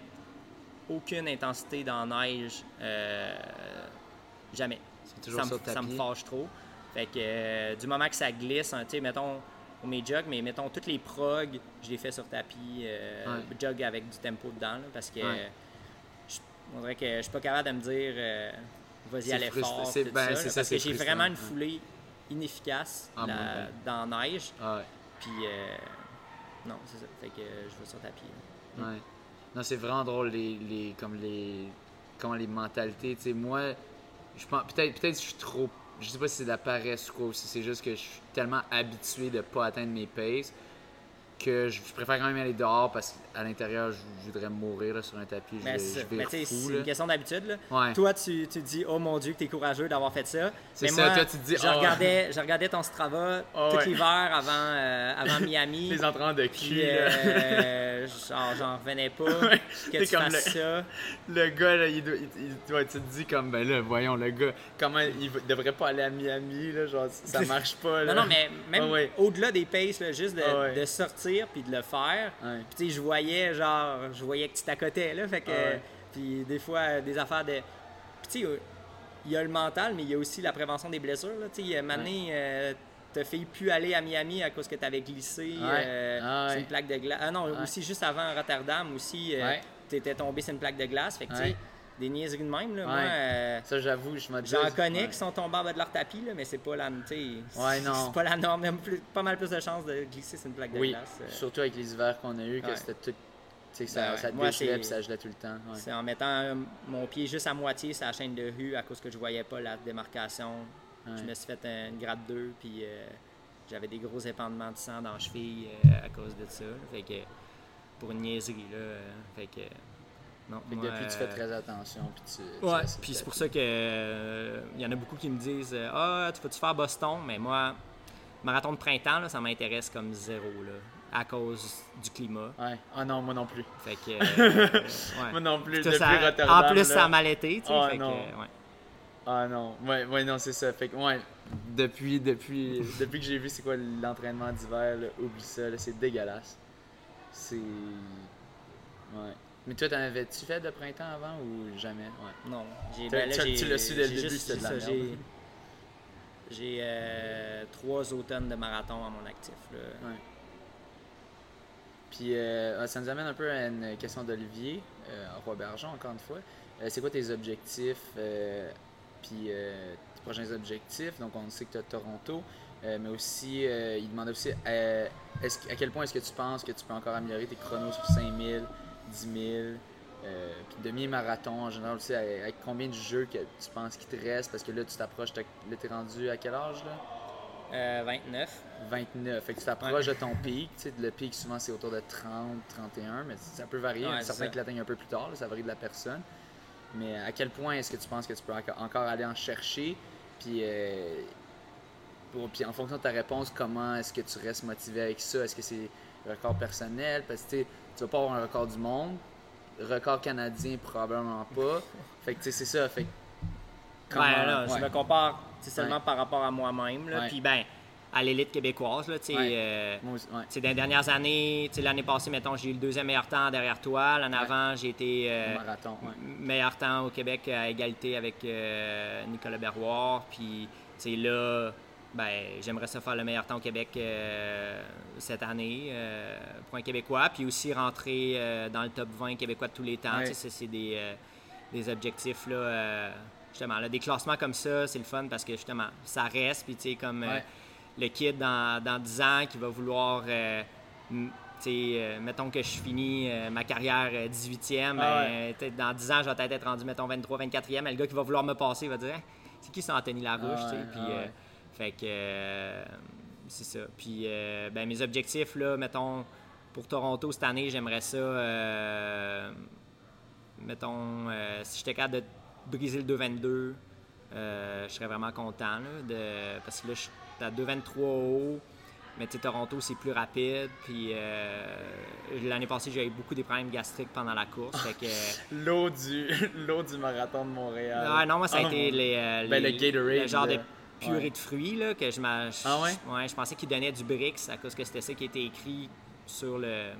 aucune intensité dans la neige. Euh, jamais. C'est toujours ça, ça, me, ça me fâche trop. Fait que euh, du moment que ça glisse, hein, tu sais, mettons, pour mes jogs, mais mettons, toutes les progs, je les fais sur tapis, euh, ouais. jog avec du tempo dedans, là, parce que ouais. je, on dirait que je suis pas capable de me dire euh, vas-y c'est à l'effort. C'est, tout ben, ça, c'est là, ça, parce c'est que j'ai vraiment une foulée inefficace ah, la, bon, bon. dans la neige. Ah, ouais. Puis, euh, non, c'est ça. Fait que euh, je vais sur tapis. Là. Ouais. Non, c'est vraiment drôle, les, les, comme les, comment les mentalités. Tu sais, moi, je pense, peut-être, peut-être que je suis trop, je sais pas si c'est de la paresse ou quoi, ou si c'est juste que je suis tellement habitué de ne pas atteindre mes paces que je, je préfère quand même aller dehors parce qu'à l'intérieur, je, je voudrais mourir là, sur un tapis. Je, mais je mais fou, c'est là. une question d'habitude. Là. Ouais. Toi, tu, tu dis, oh mon Dieu, que t'es courageux d'avoir fait ça. C'est mais ça, moi, toi, tu te dis, je, oh. regardais, je regardais ton Strava oh, tout ouais. l'hiver avant, euh, avant Miami. Les entraînements de cul. Puis, euh, genre, j'en revenais pas ouais. que tu comme fasses le, ça. Le gars, là, il, doit, il, il, ouais, tu te dis comme, ben là, voyons, le gars, comment il devrait pas aller à Miami, là, genre, ça marche pas. Là. Non, non, mais même oh, ouais. au-delà des paces, là, juste de, oh, ouais. de sortir puis de le faire. Ouais. Puis, tu sais, je voyais, genre, je voyais que tu t'accotais, là, fait que, oh, ouais. puis des fois, des affaires de... Puis, tu sais, il y a le mental, mais il y a aussi la prévention des blessures, là, tu sais, maintenant, ouais. euh, t'as failli plus aller à Miami à cause que t'avais glissé ouais. euh, ah, ouais. sur une plaque de glace. Ah non, ouais. aussi, juste avant Rotterdam, aussi, euh, ouais. t'étais tombé sur une plaque de glace, fait que, tu sais, ouais. des niaiseries de même, là, ouais. moi... Euh, ça, j'avoue, je m'en J'en connais ouais. qui sont tombés en bas de leur tapis, là, mais c'est pas la, ouais, non. c'est pas la norme. Il y a plus, pas mal plus de chances de glisser sur une plaque de oui. glace. Euh... Surtout avec les hivers qu'on a eu, que ouais. c'était tout... Tu sais, ça, ouais. ça te Moi, dégelait et ça gelait tout le temps. Ouais. C'est en mettant euh, mon pied juste à moitié sur la chaîne de rue à cause que je voyais pas la démarcation. Ouais. Je me suis fait une grade deux, puis euh, j'avais des gros épandements de sang dans la cheville euh, à cause de ça. Fait que, pour une niaiserie, là. Euh, fait que, non. Fait que Moi, depuis, tu fais très attention. Puis tu, ouais, tu puis c'est pour ça que euh, y en a beaucoup qui me disent « Ah, tu vas-tu faire Boston? » Mais moi, marathon de printemps, là, ça m'intéresse comme zéro, là, à cause du climat. Ouais. Ah non, moi non plus. Fait que... Euh, ouais. Moi non plus, Tout depuis ça, Rotterdam. en plus, là. ça m'a l'été, tu sais. Ah, fait non. que, ouais. Ah non, ouais, ouais, non, c'est ça. Fait que, ouais, depuis, depuis, depuis que j'ai vu c'est quoi l'entraînement d'hiver, là, oublie ça, là, c'est dégueulasse. C'est. Ouais. Mais toi, t'en avais-tu fait de printemps avant ou jamais? Ouais. Non. J'ai, T'as- ben là, tu- j'ai, tu l'as su dès le j'ai début, juste- c'était de la c'est ça, merde. J'ai, j'ai euh, trois automnes de marathon à mon actif. Là. Ouais. Puis euh, ça nous amène un peu à une question d'Olivier, euh, Roy Bergeron, encore une fois. Euh, c'est quoi tes objectifs, euh, puis euh, tes prochains objectifs? Donc, on sait que tu as Toronto, euh, mais aussi, euh, il demande aussi euh, est-ce, à quel point est-ce que tu penses que tu peux encore améliorer tes chronos sur cinq mille, dix mille, euh, puis demi-marathon en général aussi, avec, avec combien de jeux que tu penses qu'il te reste? Parce que là, tu t'approches, t'as- là, t'es rendu à quel âge, là? Euh, vingt-neuf. vingt-neuf. Fait que tu t'approches de ton pic. Tu sais, le pic, souvent, c'est autour de trente, trente et un, mais ça peut varier. Ouais, Il y en a c'est certains ça. qui l'atteignent un peu plus tard, là, ça varie de la personne. Mais à quel point est-ce que tu penses que tu peux enco- encore aller en chercher? Puis, euh, pour- puis en fonction de ta réponse, comment est-ce que tu restes motivé avec ça? Est-ce que c'est un record personnel? Parce que tu sais, tu vas pas avoir un record du monde. Record canadien, probablement pas. Fait que tu sais, c'est ça. Fait que comment- Ouais, là, je ouais. me compare tu sais, seulement Ouais. par rapport à moi-même. Là, Ouais. Puis, ben, à l'élite québécoise, là, tu sais. Ouais. euh, Moi aussi, ouais. tu sais, dans les dernières années, tu sais, l'année passée, mettons, j'ai eu le deuxième meilleur temps derrière toi. L'année Ouais. avant, j'ai été euh, Au marathon, ouais. meilleur temps au Québec à égalité avec euh, Nicolas Berroir. Puis, tu sais, là, ben, j'aimerais ça faire le meilleur temps au Québec euh, cette année euh, pour un Québécois. Puis aussi rentrer euh, dans le top vingt québécois de tous les temps. Ouais. Tu sais, c'est c'est des, euh, des objectifs, là, euh, justement. Là, des classements comme ça, c'est le fun parce que, justement, ça reste. Puis, tu sais, comme... euh, Ouais. le kid dans, dans dix ans qui va vouloir, euh, m- tu sais, euh, mettons que je finis euh, ma carrière euh, dix-huitième, Ah ben, peut-être dans dix ans, je vais peut-être être rendu, mettons, vingt-trois, vingt-quatrième, et le gars qui va vouloir me passer va dire Hey, c'est qui ça, Anthony Larouche, Ah tu sais, ouais, puis, ah euh, ouais. fait que, euh, c'est ça. Puis, euh, ben, mes objectifs, là, mettons, pour Toronto cette année, j'aimerais ça, euh, mettons, euh, si j'étais capable de briser le deux vingt-deux, euh, je serais vraiment content, là, de, parce que là, je suis à deux vingt-trois haut, mais tu sais, Toronto, c'est plus rapide. Puis euh, l'année passée, j'ai eu beaucoup des problèmes gastriques pendant la course. Fait que, L'eau du, l'eau du marathon de Montréal. ah, non, moi, ça a Oh, été mon- les, euh, Ben, les- le Gatorade, le genre là. de purée Ouais. de fruits là, que je m'a. je- Ah ouais? ouais, je pensais qu'ils donnaient du Brix à cause que c'était ça qui était écrit sur le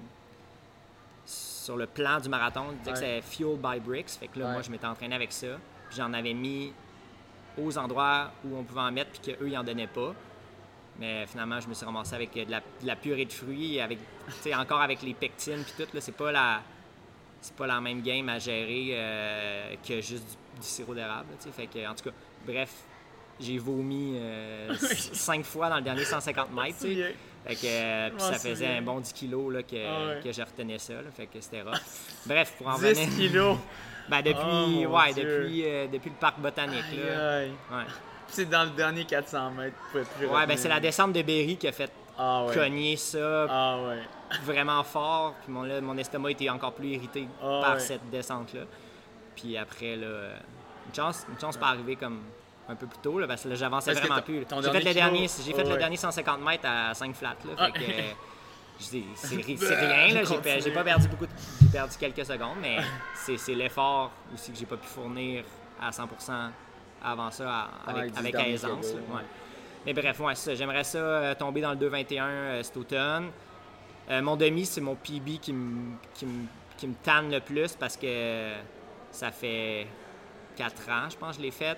sur le plan du marathon. Ils disaient Ouais. que c'était Fueled by Brix. Fait que là, Ouais. moi, je m'étais entraîné avec ça. Puis j'en avais mis aux endroits où on pouvait en mettre puis qu'eux, ils n'en donnaient pas. Mais finalement, je me suis ramassé avec de la, de la purée de fruits, avec, tu sais, encore avec les pectines puis tout. Là, c'est pas la c'est pas la même game à gérer euh, que juste du, du sirop d'érable. Là, tu sais. Fait que, en tout cas, bref, j'ai vomi euh, c- cinq fois dans le dernier cent cinquante mètres. tu sais. Souviens. Fait que, euh, puis m'en ça faisait souviens. un bon dix kilos là, que, Ah ouais. que je retenais ça. Là, fait que c'était rough. Bref, pour en dix revenir. kilos. Ben, depuis, Oh, mon ouais, Dieu. depuis, euh, depuis le parc botanique. Aïe, Là. aïe. Ouais, Puis c'est dans le dernier quatre cents mètres. tu pouvais plus ouais ben, retenir. c'est la descente de Berry qui a fait Ah ouais. cogner ça Ah ouais. vraiment fort. Puis mon, là, mon estomac était encore plus irrité Ah par ouais. cette descente-là. Puis après, là, euh, une chance, une chance pas arriver comme un peu plus tôt, là, parce que là, j'avançais Parce que vraiment ton- plus. là. ton J'ai fait, dernier le kilo- dernier, j'ai fait Oh, le ouais. dernier cent cinquante mètres à cinq flats. Là, Ah. fait que, euh, je dis, c'est, ri- c'est rien, là, j'ai, Continue. pe- j'ai pas perdu beaucoup, de- j'ai perdu quelques secondes, mais c'est, c'est l'effort aussi que j'ai pas pu fournir à cent pour cent avant ça, à- Ah, avec, avec dix avec derniers aisance. kilos, là, ouais. ouais. Mais bref, ouais, c'est ça. J'aimerais ça euh, tomber dans le deux vingt et un euh, cet automne. Euh, mon demi, c'est mon P B qui me qui me- qui me tanne le plus parce que ça fait quatre ans, je pense, que je l'ai fait.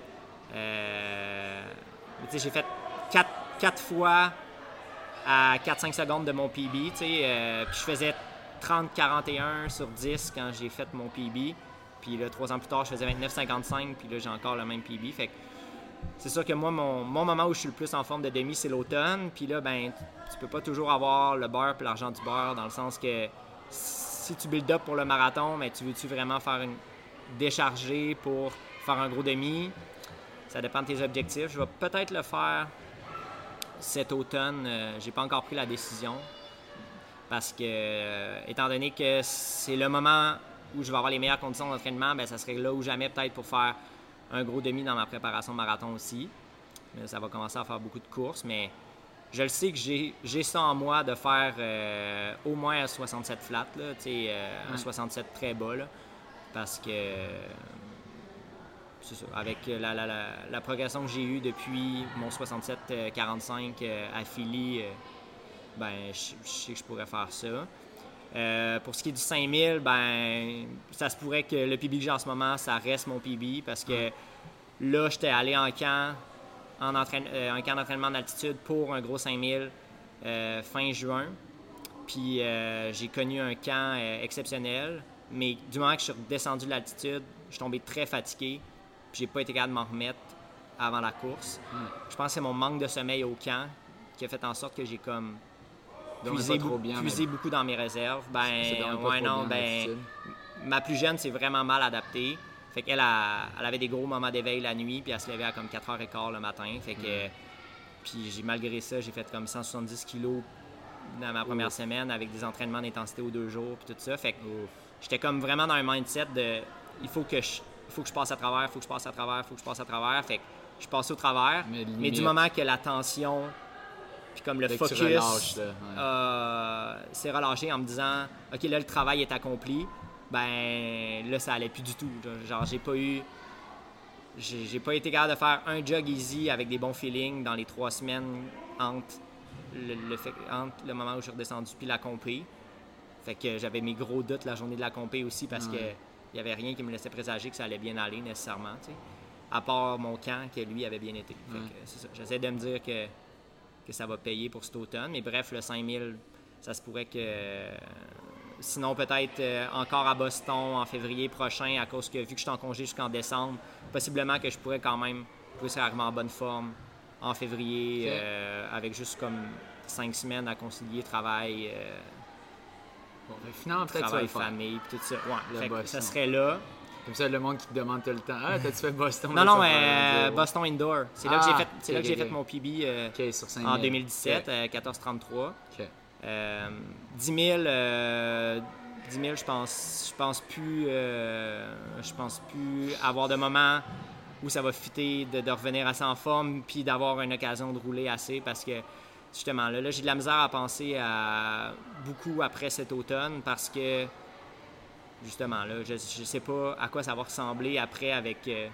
Euh, mais tu sais, j'ai fait quatre fois à quatre cinq secondes de mon P B. tu sais, euh, puis je faisais trente quarante et un sur dix quand j'ai fait mon P B. Puis là, trois ans plus tard, je faisais vingt-neuf cinquante-cinq. Puis là, j'ai encore le même P B. Fait que c'est sûr que moi, mon, mon moment où je suis le plus en forme de demi, c'est l'automne. Puis là, ben, tu peux pas toujours avoir le beurre et l'argent du beurre, dans le sens que si tu build up pour le marathon, mais tu veux-tu vraiment faire une déchargée pour faire un gros demi? Ça dépend de tes objectifs. Je vais peut-être le faire cet automne. Euh, j'ai pas encore pris la décision. Parce que, euh, étant donné que c'est le moment où je vais avoir les meilleures conditions d'entraînement, ben ça serait là ou jamais peut-être pour faire un gros demi dans ma préparation marathon aussi. Mais ça va commencer à faire beaucoup de courses, mais je le sais que j'ai, j'ai ça en moi de faire euh, au moins un soixante-sept flat, là, euh, ouais. Un soixante-sept très bas, là, parce que euh, c'est ça, avec la, la, la, la progression que j'ai eue depuis mon soixante-sept quarante-cinq euh, à Philly, euh, ben, je, je sais que je pourrais faire ça. Euh, pour ce qui est du cinq mille, ben, ça se pourrait que le P B que j'ai en ce moment, ça reste mon P B parce que là, j'étais allé en camp, en, entraîne, euh, en camp d'entraînement d'altitude pour un gros cinq mille euh, fin juin. Puis euh, j'ai connu un camp euh, exceptionnel, mais du moment que je suis redescendu de l'altitude, je suis tombé très fatigué, puis j'ai pas été capable de m'en remettre avant la course. Mm. Je pense que c'est mon manque de sommeil au camp qui a fait en sorte que j'ai comme puisé, be- bien, puisé mais... beaucoup dans mes réserves. Ben, c'est, c'est ouais, non, ben, ma plus jeune s'est vraiment mal adaptée. Fait qu'elle a, elle avait des gros moments d'éveil la nuit, puis elle se levait à comme quatre heures quinze le matin. Fait que, mm. Puis j'ai, malgré ça, j'ai fait comme cent soixante-dix kilos dans ma première Ouf. semaine avec des entraînements d'intensité aux deux jours, puis tout ça. Fait que Ouf. J'étais comme vraiment dans un mindset de il faut que je, il faut que je passe à travers, il faut que je passe à travers, il faut que je passe à travers. Fait que je passais au travers, mais, mais du moment que la tension puis comme le fait focus relâches, ouais. euh, s'est relâché en me disant OK, là le travail est accompli, ben là ça allait plus du tout. Genre j'ai pas eu j'ai, j'ai pas été capable de faire un jog easy avec des bons feelings dans les trois semaines entre le, le, fait, entre le moment où je suis redescendu puis la compé. Fait que j'avais mes gros doutes la journée de la compé aussi parce ouais. que il y avait rien qui me laissait présager que ça allait bien aller nécessairement, tu sais. À part mon camp qui lui avait bien été. Fait ouais. que c'est ça. J'essaie de me dire que que ça va payer pour cet automne. Mais bref, le cinq mille, ça se pourrait que... Euh, sinon, peut-être euh, encore à Boston en février prochain, à cause que, vu que je suis en congé jusqu'en décembre, possiblement que je pourrais quand même plus arriver en bonne forme en février, okay. euh, avec juste comme cinq semaines à concilier travail, euh, bon, finalement, peut-être travail, ça va famille, puis tout ça. Ouais, fait que ça Boston. serait là. Comme ça, le monde qui te demande tout le temps. Ah, t'as-tu fait Boston? Non, non, mais euh, Boston Indoor. C'est là ah, que j'ai fait, c'est okay, là que j'ai okay. fait mon P B euh, okay, sur en deux mille dix-sept, okay. euh, quatorze trente-trois. Okay. Euh, dix mille, euh, dix mille, je pense, je pense plus, euh, je pense plus avoir de moment où ça va fitter de, de revenir assez en forme puis d'avoir une occasion de rouler assez parce que justement là, là j'ai de la misère à penser à beaucoup après cet automne parce que justement, là, je ne sais pas à quoi ça va ressembler après avec... Euh,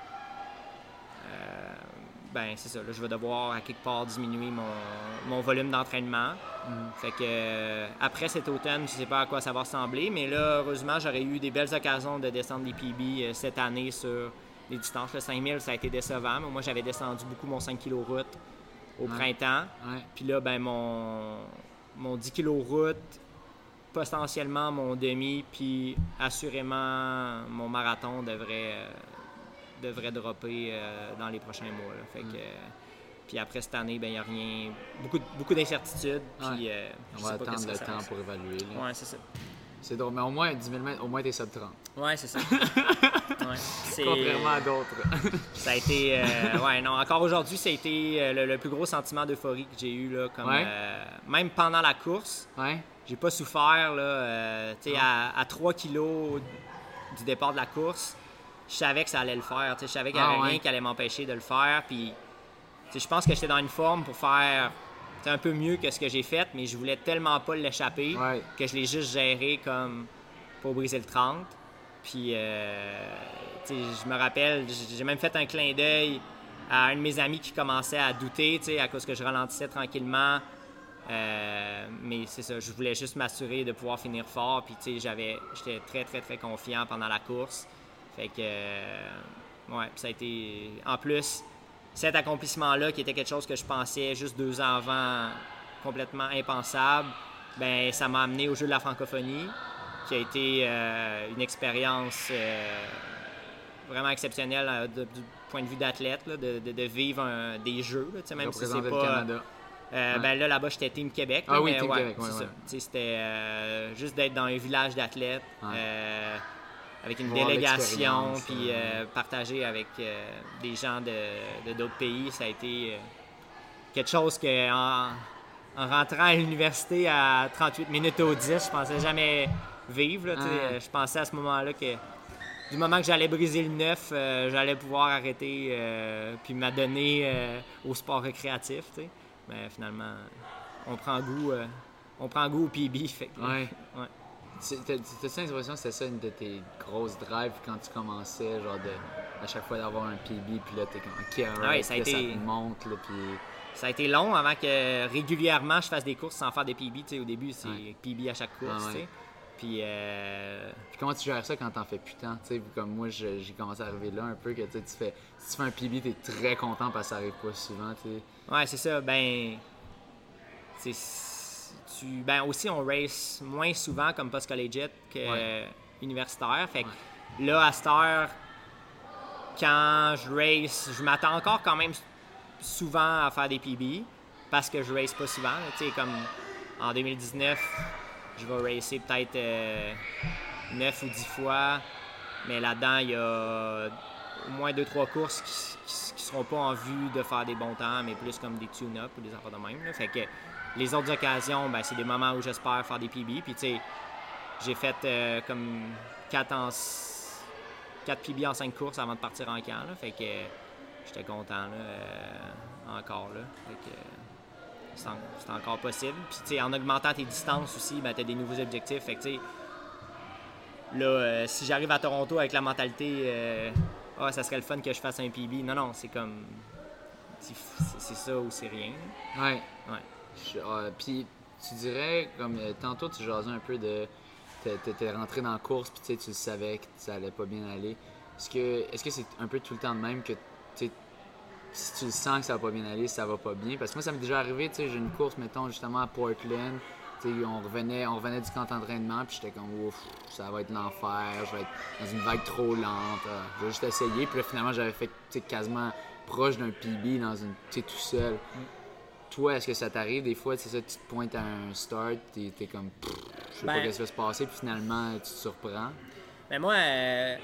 euh, ben, c'est ça. Là, je vais devoir, à quelque part, diminuer mon, mon volume d'entraînement. Mm. Fait que, euh, après cet automne, je ne sais pas à quoi ça va ressembler. Mais là, heureusement, j'aurais eu des belles occasions de descendre des P B euh, cette année sur les distances. Le cinq mille, ça a été décevant. Mais moi, j'avais descendu beaucoup mon cinq kilos route au ouais. printemps. Ouais. Puis là, ben, mon, mon dix kilos route... potentiellement mon demi, puis assurément mon marathon devrait, euh, devrait dropper euh, dans les prochains mois. Là. Fait que, euh, puis après cette année, ben il n'y a rien... Beaucoup, beaucoup d'incertitudes. Puis, ouais. euh, On va attendre le temps pour évaluer. Là. Ouais, c'est ça. C'est drôle, mais au moins dix mille mètres, au moins t'es sub trente. Ouais, c'est ça. ouais, c'est... Contrairement à d'autres. Ça a été... Euh, ouais, non, encore aujourd'hui, ça a été euh, le, le plus gros sentiment d'euphorie que j'ai eu, là, comme, ouais. euh, même pendant la course. Ouais. J'ai pas souffert, là, euh, tu sais, à, à trois kilos du départ de la course, je savais que ça allait le faire, tu sais, je savais qu'il n'y avait ah, ouais. rien qui allait m'empêcher de le faire, puis, tu sais, je pense que j'étais dans une forme pour faire un peu mieux que ce que j'ai fait, mais je voulais tellement pas l'échapper ouais. que je l'ai juste géré comme pour briser le trente, puis, euh, tu sais, je me rappelle, j'ai même fait un clin d'œil à un de mes amis qui commençait à douter, tu sais, à cause que je ralentissais tranquillement. Euh, mais c'est ça, je voulais juste m'assurer de pouvoir finir fort. Puis, tu sais, j'avais, j'étais très, très, très confiant pendant la course. Fait que, euh, ouais, ça a été. En plus, cet accomplissement-là, qui était quelque chose que je pensais juste deux ans avant complètement impensable, ben ça m'a amené au Jeu de la francophonie, qui a été euh, une expérience euh, vraiment exceptionnelle euh, de, du point de vue d'athlète, là, de, de, de vivre un, des Jeux, là, même si c'est pas. Le Canada. Euh, ouais. Ben là, là-bas, j'étais Team Québec. Ah là, oui, mais Team ouais, Québec, c'est ouais, ça. Ouais. C'était euh, juste d'être dans un village d'athlètes, ouais. euh, avec une Voir délégation, puis euh, partager avec euh, des gens de, de d'autres pays. Ça a été euh, quelque chose que, en, en rentrant à l'université à trente-huit minutes au dix, je pensais jamais vivre. Là, Ah. Je pensais à ce moment-là que du moment que j'allais briser le neuf, euh, j'allais pouvoir arrêter euh, puis m'adonner euh, au sport récréatif. T'sais. Mais finalement, on prend goût, euh, on prend goût au P B. Fait que, Ouais. ouais. T'as-tu l'impression que c'était ça une de tes grosses drives quand tu commençais, genre de à chaque fois d'avoir un P B, puis là t'es comme ok, alright, Ouais, ça a là, été- ça te monte, là, puis Ça a été long avant que régulièrement je fasse des courses sans faire des P B. T'sais, au début, c'est Ouais. P B à chaque course. Ah ouais. t'sais. Puis, euh, Puis comment tu gères ça quand t'en fais plus tant? Tu sais, comme moi, je- j'ai commencé à arriver là un peu, que tu sais, tu fais, si tu fais un P B, t'es très content parce que ça arrive pas souvent, tu sais. ouais, c'est ça. Ben, c'est, tu, ben aussi, on race moins souvent comme post-collegiate que Ouais. euh, universitaire. Fait que là, à cette heure, quand je race, je m'attends encore quand même souvent à faire des P B parce que je race pas souvent. là. Tu sais, comme en deux mille dix-neuf, je vais racer peut-être euh, neuf ou dix fois, mais là-dedans, il y a au moins deux trois courses qui, qui, qui seront pas en vue de faire des bons temps, mais plus comme des tune-up ou des affaires de même. là. Fait que les autres occasions, ben, c'est des moments où j'espère faire des P B. Puis tu sais, j'ai fait euh, comme quatre en quatre P B en cinq courses avant de partir en camp. Là. Fait que euh, j'étais content là, euh, encore. Là. Fait que, euh, c'est, en- c'est encore possible. Puis tu sais, en augmentant tes distances aussi, ben, tu as des nouveaux objectifs. Fait que tu sais, là, euh, si j'arrive à Toronto avec la mentalité euh, ah, ça serait le fun que je fasse un P B. Non, non, c'est comme. C'est, c'est ça ou c'est rien. Ouais. Ouais. Je- ah, puis tu dirais, comme euh, tantôt, tu jasais un peu de. t'es- T'étais rentré dans la course, puis tu sais, tu savais que ça allait pas bien aller. Est-ce que est-ce que c'est un peu tout le temps de même que tu sais, si tu le sens que ça va pas bien aller, ça va pas bien? Parce que moi, ça m'est déjà arrivé, tu sais, j'ai une course, mettons, justement à Portland. Tu sais, on revenait, on revenait du camp d'entraînement, puis j'étais comme, ouf, ça va être l'enfer, je vais être dans une vague trop lente. euh, je vais juste essayer. Puis là, finalement, j'avais fait tu sais, quasiment proche d'un P B dans une, tu sais, tout seul. Toi, est-ce que ça t'arrive des fois, c'est ça, tu te pointes à un start, t'es, t'es comme, pff, je sais Ben- pas ce qui va se passer, puis finalement, tu te surprends. Mais moi, euh,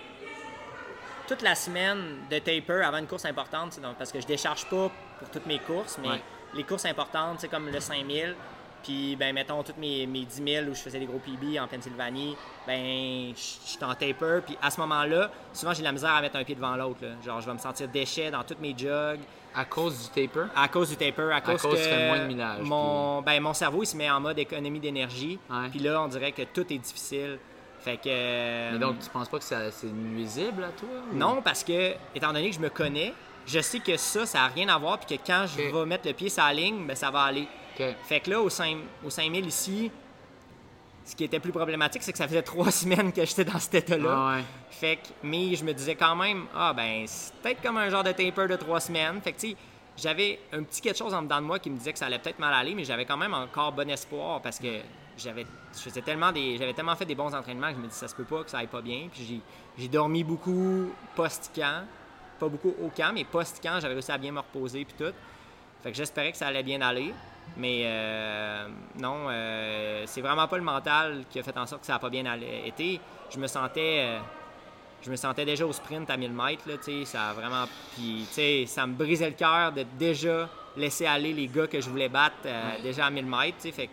toute la semaine de taper avant une course importante, c'est donc, parce que je décharge pas pour toutes mes courses, mais Ouais. les courses importantes, c'est comme le cinq mille, puis ben mettons toutes mes, mes dix mille où je faisais des gros P B en Pennsylvanie, ben je je suis en taper, puis à ce moment-là, souvent j'ai de la misère à mettre un pied devant l'autre. là. Genre, je vais me sentir déchet dans toutes mes jogs. À cause du taper? À cause du taper, à cause, cause que tu fais moins de millage, Mon, ben, mon cerveau, il se met en mode économie d'énergie. Ouais. Puis là, on dirait que tout est difficile. Fait que... euh, Mais donc, tu penses pas que ça, c'est nuisible à toi? ou- Non, parce que, étant donné que je me connais, je sais que ça, ça n'a rien à voir. Puis que quand je Ok. vais mettre le pied sur la ligne, ben, ça va aller. Ok. Fait que là, au cinq au cinq mille ici, ce qui était plus problématique, c'est que ça faisait trois semaines que j'étais dans cet état-là. Ah ouais. Fait que, mais je me disais quand même, ah ben, c'est peut-être comme un genre de taper de trois semaines. Fait que, tu sais, j'avais un petit quelque chose en dedans de moi qui me disait que ça allait peut-être mal aller, mais j'avais quand même encore bon espoir parce que j'avais, je faisais tellement des, j'avais tellement fait des bons entraînements que je me dis ça se peut pas que ça aille pas bien. Puis j'ai, j'ai dormi beaucoup post-camp, pas beaucoup au camp, mais post-camp, j'avais réussi à bien me reposer puis tout. Fait que j'espérais que ça allait bien aller. Mais euh, non, euh, c'est vraiment pas le mental qui a fait en sorte que ça n'a pas bien allé- été. Je me sentais, euh, je me sentais déjà au sprint à mille mètres, là, tu sais, ça a vraiment... Puis, tu sais, ça me brisait le cœur de déjà laisser aller les gars que je voulais battre euh, Ouais. déjà à mille mètres, tu sais, fait que-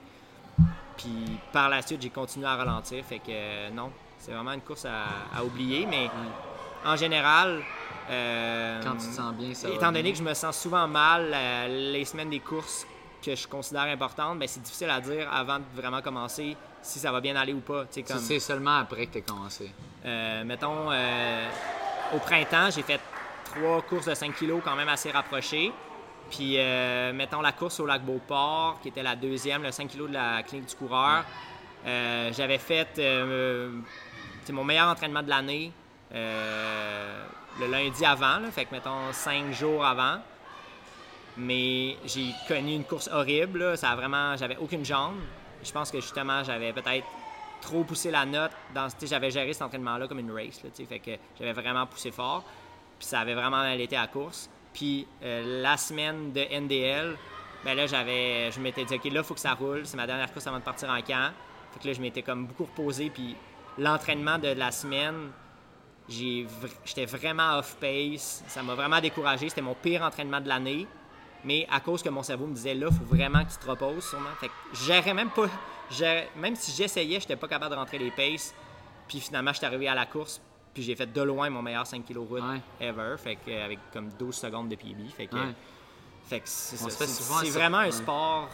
Puis par la suite, j'ai continué à ralentir, fait que euh, non, c'est vraiment une course à, à oublier, mais Ouais. en général... euh, Quand tu te sens bien, ça va Étant donné bien. que je me sens souvent mal euh, les semaines des courses que je considère importantes, ben c'est difficile à dire avant de vraiment commencer si ça va bien aller ou pas. Tu sais, Tu comme, sais seulement après que t'as commencé. euh, mettons, euh, au printemps, j'ai fait trois courses de cinq kilos quand même assez rapprochées. Puis, euh, mettons, la course au lac Beauport, qui était la deuxième, le cinq kilos de la clinique du coureur. Euh, j'avais fait euh, c'est mon meilleur entraînement de l'année euh, le lundi avant, là, fait que, mettons, cinq jours avant. Mais j'ai connu une course horrible, là. Ça a vraiment... J'avais aucune jambe. Je pense que, justement, j'avais peut-être trop poussé la note. Dans, tu sais, j'avais géré cet entraînement-là comme une race, là, tu sais, fait que j'avais vraiment poussé fort. Puis ça avait vraiment mal été à la course. Puis euh, la semaine de N D L, ben là, j'avais, je m'étais dit, OK, là, il faut que ça roule. C'est ma dernière course avant de partir en camp. Fait que là, je m'étais comme beaucoup reposé. Puis l'entraînement de la semaine, j'ai, vr- j'étais vraiment off-pace. Ça m'a vraiment découragé. C'était mon pire entraînement de l'année. Mais à cause que mon cerveau me disait là, il faut vraiment que tu te reposes sûrement. Fait que j'aurais même pas. J'aurais, même si j'essayais, j'étais pas capable de rentrer les paces. Puis finalement, je suis arrivé à la course. Puis j'ai fait de loin mon meilleur cinq kilos route ouais. ever. Fait que, avec comme douze secondes de P B. Fait que, ouais. fait que c'est, ça, c'est, c'est vraiment un sport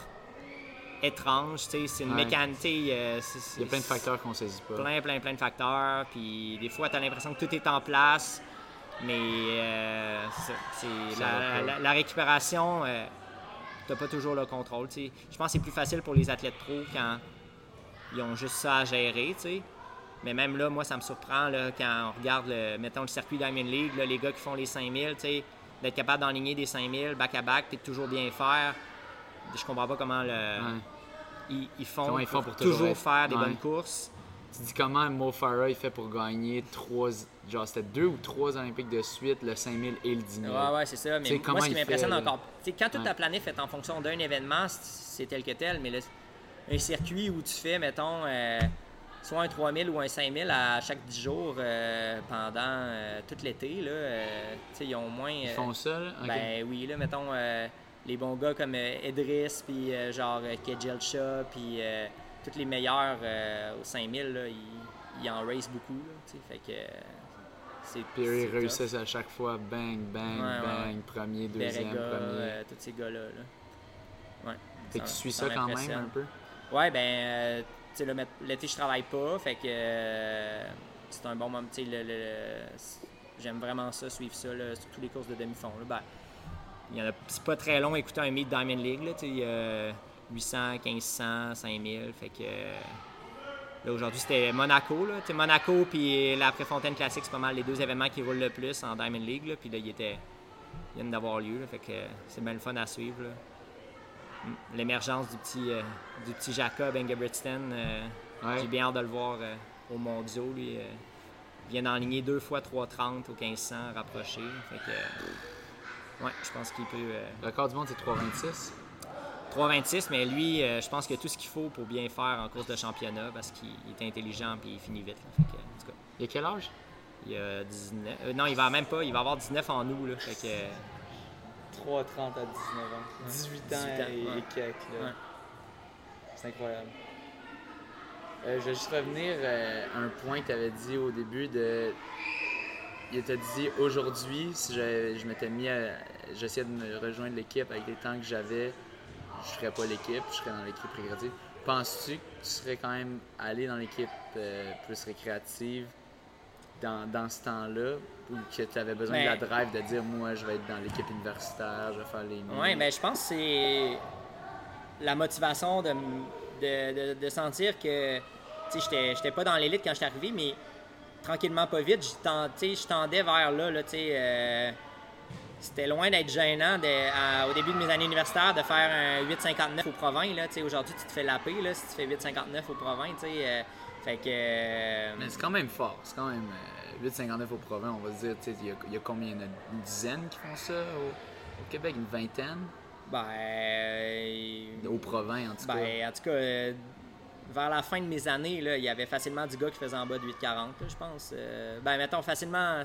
étrange. C'est une ouais. mécanique. Euh, c'est, Il y a plein de facteurs qu'on saisit pas. Plein, plein, plein de facteurs. Puis des fois, tu as l'impression que tout est en place. Mais euh, c'est, c'est la, la, la récupération, euh, tu n'as pas toujours le contrôle. T'sais. Je pense que c'est plus facile pour les athlètes pro quand ils ont juste ça à gérer. T'sais. Mais même là, moi, ça me surprend là, quand on regarde, le, mettons, le circuit Diamond League, là, les gars qui font les cinq mille, d'être capable d'enligner des cinq mille back-à-back et de toujours bien faire. Je comprends pas comment le, ouais. ils, ils font comment pour, ils font pour toujours, toujours faire des ouais. bonnes courses. Tu dis comment Mo Farah il fait pour gagner trois, genre c'était deux ou trois Olympiques de suite, le cinq mille et le dix mille. Ouais, ouais, c'est ça. Mais t'sais, moi, ce qui m'impressionne fait, encore, c'est quand toute ouais. ta planète est en fonction d'un événement, c'est tel que tel, mais le, un circuit où tu fais, mettons, euh, soit un trois mille ou un cinq mille à chaque dix jours euh, pendant euh, tout l'été, là, euh, ils ont au moins... Euh, Ils font ça, là? Okay. Ben oui, là, mettons, euh, les bons gars comme euh, Edris, puis euh, genre euh, Kejelcha, puis euh, tous les meilleurs euh, au cinq mille, là, ils... Ils en race beaucoup, là, fait que euh, c'est Puis ils réussissent à chaque fois, bang, bang, ouais, bang, ouais. premier, deuxième, Berega, premier. Euh, tous ces gars-là. Là. Ouais, fait que tu suis ça, ça quand même un peu? Ouais, ben, euh, tu sais, l'été, je travaille pas, fait que euh, c'est un bon moment, tu sais, le, le, le, j'aime vraiment ça, suivre ça, là, sur tous les courses de demi-fond. Là, ben, il y en a, c'est pas très long à écouter un meet Diamond League, là, tu sais, euh, huit cents, quinze cents, cinq mille, fait que... Euh, Là, aujourd'hui, c'était Monaco. Là. Monaco puis la Préfontaine Classique, c'est pas mal les deux événements qui roulent le plus en Diamond League. Là. Puis là, il était, il vient d'avoir lieu. Là. Fait que c'est bien le fun à suivre. Là. L'émergence du petit, euh, du petit Jacob Ingebrigtsen, euh, ouais. j'ai bien hâte de le voir euh, aux mondiaux. Lui, euh, il vient d'enligner deux fois trois trente au quinze cents rapproché. Fait que, euh, ouais, je pense qu'il peut... Euh... Le record du monde, c'est trois vingt-six? trois vingt-six, mais lui, euh, je pense qu'il a tout ce qu'il faut pour bien faire en course de championnat parce qu'il est intelligent et il finit vite. Là. Fait que, en tout cas, il a quel âge? Il a dix-neuf. Euh, non, il va même pas. Il va avoir dix-neuf en août. Là. Fait que, trois trente à dix-neuf ans. dix-huit ans, dix-huit ans et, ouais. et quelques. Là. Ouais. C'est incroyable. Euh, je vais juste revenir euh, à un point que tu avais dit au début de... Il t'a dit aujourd'hui, si je, je m'étais mis à... J'essayais de me rejoindre l'équipe avec les temps que j'avais... je ne ferais pas l'équipe, je serais dans l'équipe récréative. Penses-tu que tu serais quand même allé dans l'équipe euh, plus récréative dans, dans ce temps-là ou que tu avais besoin ben, de la drive de dire moi je vais être dans l'équipe universitaire, je vais faire les... Oui, bien je pense que c'est la motivation de, de, de, de sentir que tu sais, j'étais pas dans l'élite quand je suis arrivé, mais tranquillement pas vite, je tendais, je tendais vers là, là tu sais... Euh, C'était loin d'être gênant de, à, au début de mes années universitaires de faire un huit cinquante-neuf au Provins. Là, aujourd'hui, tu te fais laper là, si tu fais huit cinquante-neuf au Provins. Euh, fait que, euh... Mais c'est quand même fort. C'est quand même euh, huit cinquante-neuf au Provins. On va se dire, il y, y a combien? Il y en a une dizaine qui font ça au, au Québec? Une vingtaine? Ben... Euh, au Provins, en tout ben, cas. Ben, en tout cas, euh, vers la fin de mes années, là, il y avait facilement dix gars qui faisaient en bas de huit quarante, je pense. Euh, ben, mettons, facilement...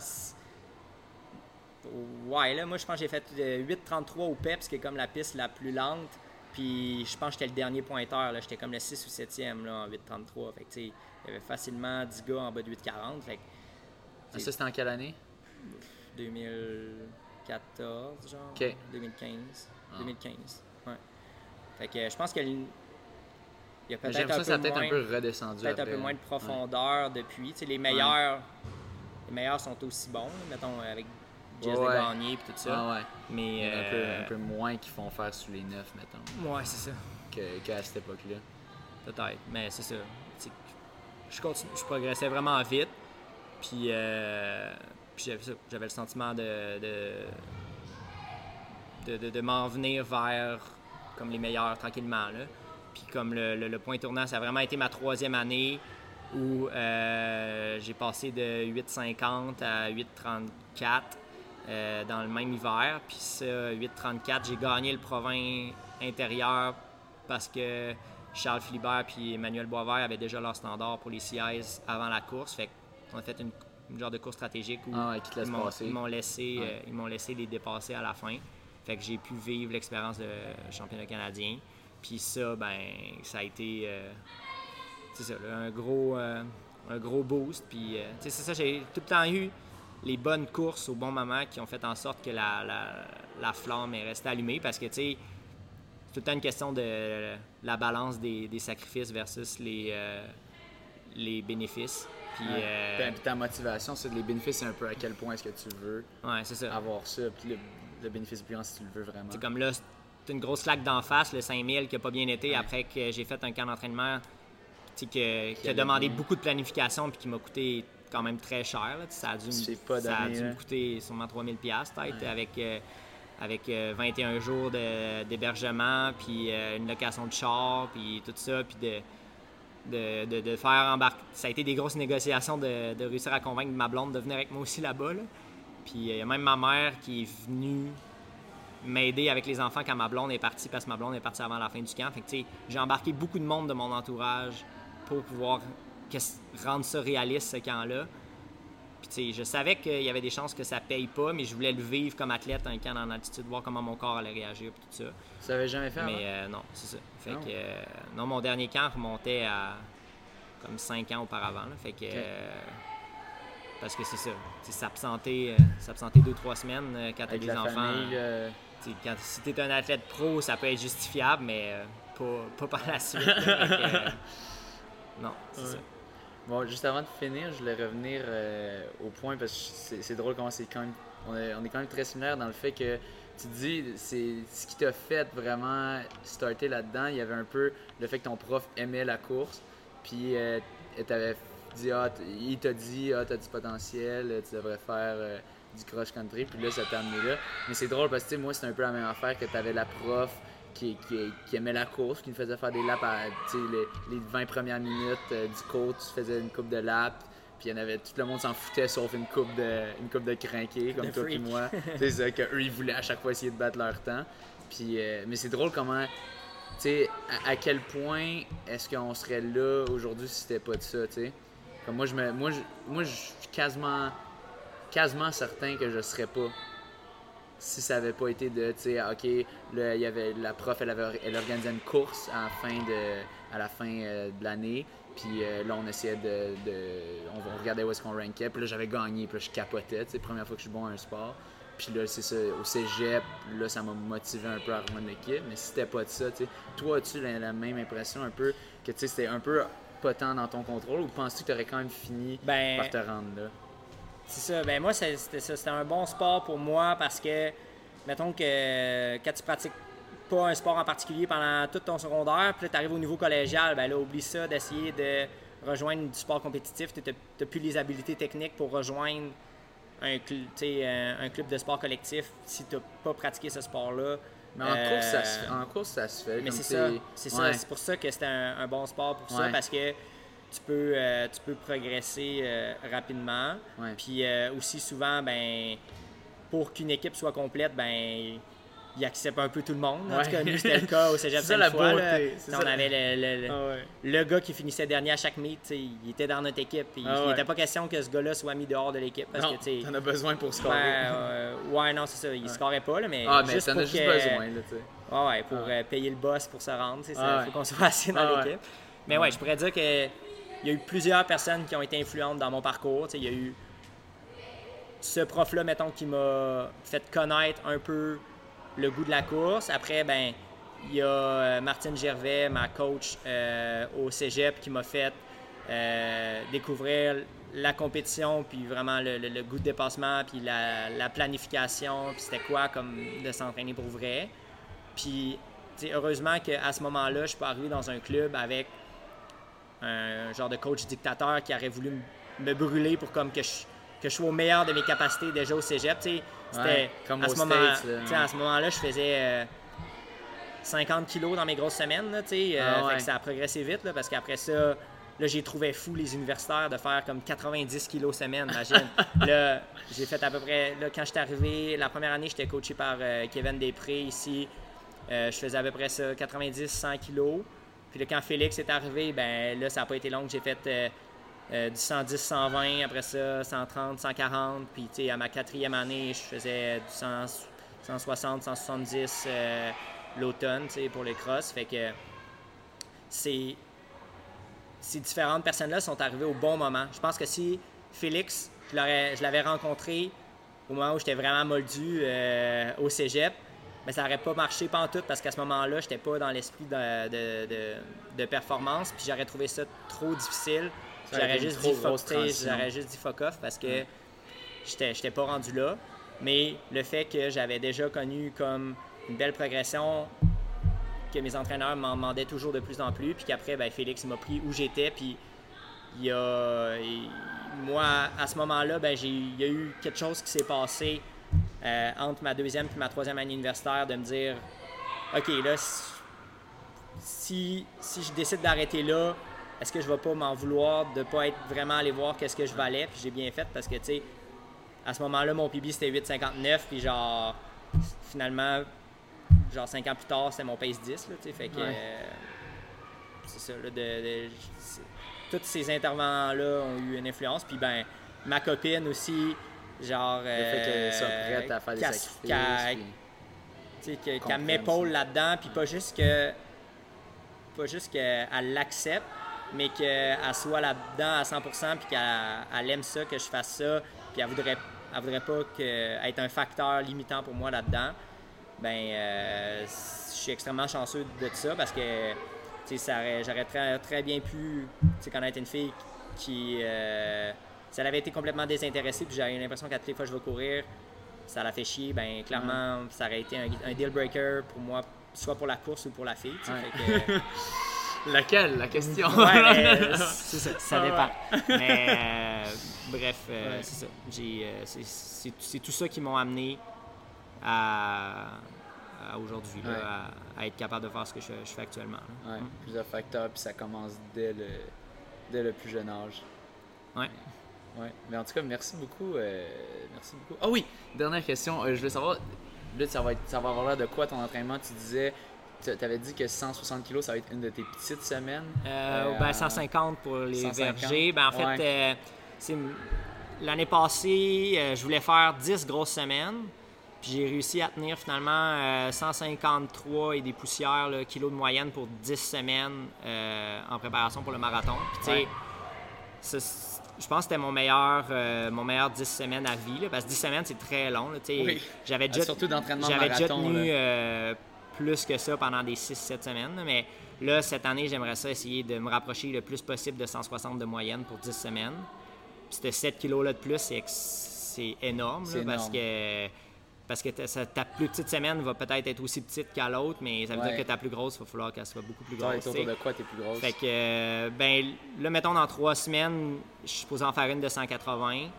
Ouais, là, moi, je pense que j'ai fait huit trente-trois au P E P S, qui est comme la piste la plus lente. Puis, je pense que j'étais le dernier pointeur. Là. J'étais comme le six ou septième là, en huit trente-trois. Fait que, tu sais, il y avait facilement dix gars en bas de huit quarante. Fait que, ah, ça, c'était en quelle année? deux mille quatorze, genre. OK. deux mille quinze. Ah. deux mille quinze, ouais. Fait que, je pense que... Il y a peut-être un, ça, peu ça a peut-être moins, un peu redescendu. Peut-être après. un peu moins de profondeur ouais. depuis. Tu sais, les meilleurs... Ouais. Les meilleurs sont aussi bons, mettons, avec... Jess ouais. de Gagné et tout ça. Ah ouais. Mais il y en a euh... un, peu, un peu moins qui font faire sous les neuf, mettons. Ouais, c'est ça. Que, qu'à cette époque-là. Peut-être, mais c'est ça. T'sais, je, continue, je progressais vraiment vite. Puis, euh, puis j'avais, ça, j'avais le sentiment de de, de, de, de m'en venir vers comme les meilleurs tranquillement. Là. Puis comme le, le, le point tournant, ça a vraiment été ma troisième année où euh, j'ai passé de huit cinquante à huit trente-quatre. Euh, dans le même hiver. Puis ça, huit trente-quatre, j'ai gagné le Provins intérieur parce que Charles Philibert et Emmanuel Boisvert avaient déjà leur standard pour les C Is avant la course. Fait qu'on a fait une, une genre de course stratégique où ah ouais, qui te laisse ils, m'ont, passer. ils, m'ont laissé, ouais. euh, ils m'ont laissé les dépasser à la fin. Fait que j'ai pu vivre l'expérience de championnat canadien. Puis ça, ben, ça a été, euh, c'est ça, là, un gros, euh, un gros boost. Puis, euh, tu sais, c'est ça, j'ai tout le temps eu les bonnes courses au bon moment qui ont fait en sorte que la, la, la flamme est restée allumée. Parce que, tu sais, c'est tout le temps une question de la balance des, des sacrifices versus les, euh, les bénéfices. Puis, ouais. euh, Puis ta motivation, c'est les bénéfices, c'est un peu à quel point est-ce que tu veux ouais, c'est ça. avoir ça. Puis le, le bénéfice plus grand si tu le veux vraiment. C'est comme là, c'est une grosse claque d'en face, le cinq mille qui n'a pas bien été, ouais. Après que j'ai fait un camp d'entraînement qui, qui, qui a demandé bien. Beaucoup de planification puis qui m'a coûté quand même très cher. Là. Ça a dû, pas ça donné, a dû me coûter sûrement trois mille dollars peut-être, ouais. avec, euh, avec euh, vingt et un jours de, d'hébergement, puis euh, une location de char, puis tout ça, puis de, de, de, de faire embarquer. Ça a été des grosses négociations de, de réussir à convaincre ma blonde de venir avec moi aussi là-bas. Là. Puis il euh, y a même ma mère qui est venue m'aider avec les enfants quand ma blonde est partie, parce que ma blonde est partie avant la fin du camp. Fait que, tu sais, j'ai embarqué beaucoup de monde de mon entourage pour pouvoir rendre ça réaliste, ce camp-là. Puis, tu sais, je savais qu'il y avait des chances que ça paye pas, mais je voulais le vivre comme athlète, un camp en altitude, voir comment mon corps allait réagir, puis tout ça. Tu l'avais jamais fait avant? Mais euh, non, c'est ça. Fait non. que, euh, non, mon dernier camp remontait à comme cinq ans auparavant. Là. Fait que... Okay. Euh, parce que c'est ça. S'absenter, euh, s'absenter deux, trois semaines euh, quand tu as des enfants. Famille, euh... Quand, si tu es un athlète pro, ça peut être justifiable, mais euh, pas, pas par la suite. Là, donc, euh, non, c'est ouais. ça. Bon, juste avant de finir, je voulais revenir euh, au point, parce que c'est, c'est drôle comment c'est quand même. On est, on est quand même très similaires dans le fait que tu te dis, c'est ce qui t'a fait vraiment starter là-dedans. Il y avait un peu le fait que ton prof aimait la course, puis euh, t'avais dit, ah, il t'a dit, ah, t'as du potentiel, tu devrais faire. Euh, du cross-country, puis là, ça t'a amené là. Mais c'est drôle parce que, tu sais, moi, c'est un peu la même affaire que tu avais la prof qui, qui, qui aimait la course, qui nous faisait faire des laps à, tu sais, les, les vingt premières minutes euh, du coach, tu faisais une coupe de laps, puis il y en avait, tout le monde s'en foutait sauf une coupe de, une coupe de crinqués, comme toi et moi. C'est ça, qu'eux, ils voulaient à chaque fois essayer de battre leur temps. Puis, euh, mais c'est drôle comment, tu sais, à, à quel point est-ce qu'on serait là aujourd'hui si c'était pas de ça, tu sais. Comme moi, je me, moi, je, moi, je suis quasiment... quasiment certain que je serais pas si ça avait pas été de, tu sais, ok, là, il y avait la prof, elle avait, elle organisait une course à la fin de, à la fin euh, de l'année, puis euh, là, on essayait de, de on, on regardait où est-ce qu'on rankait, puis là, j'avais gagné, puis là, je capotais, tu sais, première fois que je suis bon à un sport, puis là, c'est ça, au cégep, là, ça m'a motivé un peu à rejoindre l'équipe, mais si c'était pas de ça, tu sais, toi, as-tu la, la même impression un peu, que, tu sais, c'était un peu pas tant dans ton contrôle, ou penses-tu que tu aurais quand même fini ben... par te rendre là? C'est ça. Ben moi, c'était ça. C'était un bon sport pour moi parce que, mettons que quand tu pratiques pas un sport en particulier pendant tout ton secondaire, puis là, tu arrives au niveau collégial, ben là, oublie ça d'essayer de rejoindre du sport compétitif. Tu n'as plus les habiletés techniques pour rejoindre un, un, un club de sport collectif si tu n'as pas pratiqué ce sport-là. Mais en, euh, course, ça se, en course, ça se fait. Mais c'est ça. C'est ouais. ça. C'est pour ça que c'était un, un bon sport pour ouais. ça, parce que Tu peux, euh, tu peux progresser euh, rapidement. Ouais. Puis euh, aussi souvent, ben, pour qu'une équipe soit complète, ben, il accepte un peu tout le monde. En ouais. tout cas, nous, c'était le cas au Cégep Sainte-Foy. On ça. avait le, le, le, ah ouais. le gars qui finissait dernier à chaque meet, il était dans notre équipe. Puis ah il n'était ouais. pas question que ce gars-là soit mis dehors de l'équipe. Parce non, que, t'en as besoin pour scorer. Ben, euh, ouais, non, c'est ça. Il ne ouais. scorait pas, là, mais, ah, mais juste t'en pour as juste que, besoin. Là, t'sais. Ah ouais, pour ah. Euh, payer le boss pour se rendre. Il ah faut ouais. qu'on soit assez dans ah l'équipe. Ouais. Mais ouais, je pourrais dire que il y a eu plusieurs personnes qui ont été influentes dans mon parcours. T'sais, il y a eu ce prof-là, mettons, qui m'a fait connaître un peu le goût de la course. Après, ben, il y a Martine Gervais, ma coach euh, au Cégep, qui m'a fait euh, découvrir la compétition, puis vraiment le, le, le goût de dépassement, puis la, la planification, puis c'était quoi comme de s'entraîner pour vrai. Puis, heureusement qu'à ce moment-là, je suis pas arrivé dans un club avec un genre de coach dictateur qui aurait voulu me brûler pour comme que je, que je sois au meilleur de mes capacités déjà au cégep. T'sais, c'était, ouais, comme à, au ce moment, States, à ce moment-là, je faisais euh, cinquante kilos dans mes grosses semaines. Là, euh, ah ouais. fait que ça a progressé vite là, parce qu'après ça, là, j'ai trouvé fou les universitaires de faire comme quatre-vingt-dix kilos semaine, imagine. Là, j'ai fait à peu près... Là, quand j'étais arrivé, la première année, j'étais coaché par euh, Kevin Després ici. Euh, je faisais à peu près ça, quatre-vingt-dix à cent kilos. Puis là, quand Félix est arrivé, ben là, ça n'a pas été long. J'ai fait euh, euh, du cent dix, cent vingt, après ça, cent trente, cent quarante. Puis, tu sais, à ma quatrième année, je faisais du cent cent soixante, cent soixante-dix euh, l'automne pour les crosses. Fait que c'est, ces différentes personnes-là sont arrivées au bon moment. Je pense que si Félix, je, je l'avais rencontré au moment où j'étais vraiment moldu euh, au cégep, mais ça n'aurait pas marché pantoute parce qu'à ce moment-là, je n'étais pas dans l'esprit de, de, de, de performance, puis j'aurais trouvé ça trop difficile. J'aurais juste, dit fuck, j'aurais juste dit fuck off parce que ouais. j'étais, j'étais pas rendu là. Mais le fait que j'avais déjà connu comme une belle progression, que mes entraîneurs m'en demandaient toujours de plus en plus, puis qu'après, ben, Félix m'a pris où j'étais, puis il y a, il, moi, à ce moment-là, ben, j'ai, il y a eu quelque chose qui s'est passé euh, entre ma deuxième et ma troisième année universitaire de me dire, OK, là, si, si je décide d'arrêter là, est-ce que je vais pas m'en vouloir de pas être vraiment allé voir qu'est-ce que je valais, puis j'ai bien fait parce que, tu sais, à ce moment-là, mon P B c'était huit cinquante-neuf, puis genre, finalement, genre cinq ans plus tard, c'était mon pace dix, là, tu sais, fait que, ouais. euh, c'est ça, là, de, de c'est, tous ces intervenants-là ont eu une influence, puis ben, ma copine aussi, genre, le fait qu'elle soit prête à faire des sacrifices, qu'elle, puis qu'elle, qu'elle m'épaule là-dedans, puis pas juste que, pas juste qu'elle l'accepte, mais qu'elle soit là-dedans à cent pour cent, puis qu'elle elle aime ça, que je fasse ça, puis elle voudrait, elle voudrait pas que, être un facteur limitant pour moi là-dedans. Ben, euh, je suis extrêmement chanceux de ça parce que, tu sais, j'aurais très, très bien pu, tu sais, connaître une fille qui, euh, si elle avait été complètement désintéressée, puis j'avais l'impression qu'à toutes les fois que je vais courir, ça la fait chier, ben clairement, mm. ça aurait été un, un deal breaker pour moi, soit pour la course ou pour la fille, tu sais, ouais. fait que, laquelle, la question? Ouais, euh, c'est ça, ça dépend. Mais euh, bref, euh, ouais. c'est ça. J'ai, euh, c'est, c'est, c'est tout ça qui m'ont amené à, à aujourd'hui, là, ouais. à, à être capable de faire ce que je, je fais actuellement. Ouais, mm. Plusieurs facteurs, puis ça commence dès le, dès le plus jeune âge. Ouais. Ouais. Mais en tout cas, merci beaucoup. Euh, merci beaucoup. Ah oui, dernière question. Euh, je veux savoir, là, ça va, être, ça va avoir l'air de quoi ton entraînement? Tu disais... Tu avais dit que cent soixante kilos, ça va être une de tes petites semaines? Euh, euh, ben cent cinquante pour les cent cinquante. Vergers. Ben, en fait, ouais. euh, c'est, l'année passée, euh, je voulais faire dix grosses semaines. Puis j'ai réussi à tenir finalement euh, cent cinquante-trois et des poussières là, kilos de moyenne pour dix semaines euh, en préparation pour le marathon. Puis tu sais, ouais. je pense que c'était mon meilleur, euh, mon meilleur dix semaines à vie. Là, parce que dix semaines, c'est très long. Là, oui. J'avais déjà, surtout d'entraînement j'avais marathon. Déjà tenu, euh, plus que ça pendant des six sept semaines. Mais là, cette année, j'aimerais ça essayer de me rapprocher le plus possible de cent soixante de moyenne pour dix semaines. Puis ce sept kilos-là de plus, c'est, c'est énorme. C'est là, énorme. Parce que, parce que ta, ta plus petite semaine va peut-être être aussi petite qu'à l'autre, mais ça veut ouais. dire que ta plus grosse, il va falloir qu'elle soit beaucoup plus grosse. Ouais, autour de quoi t'es plus grosse? Fait que, ben là, mettons, dans trois semaines, je suis supposé en faire une de cent quatre-vingts.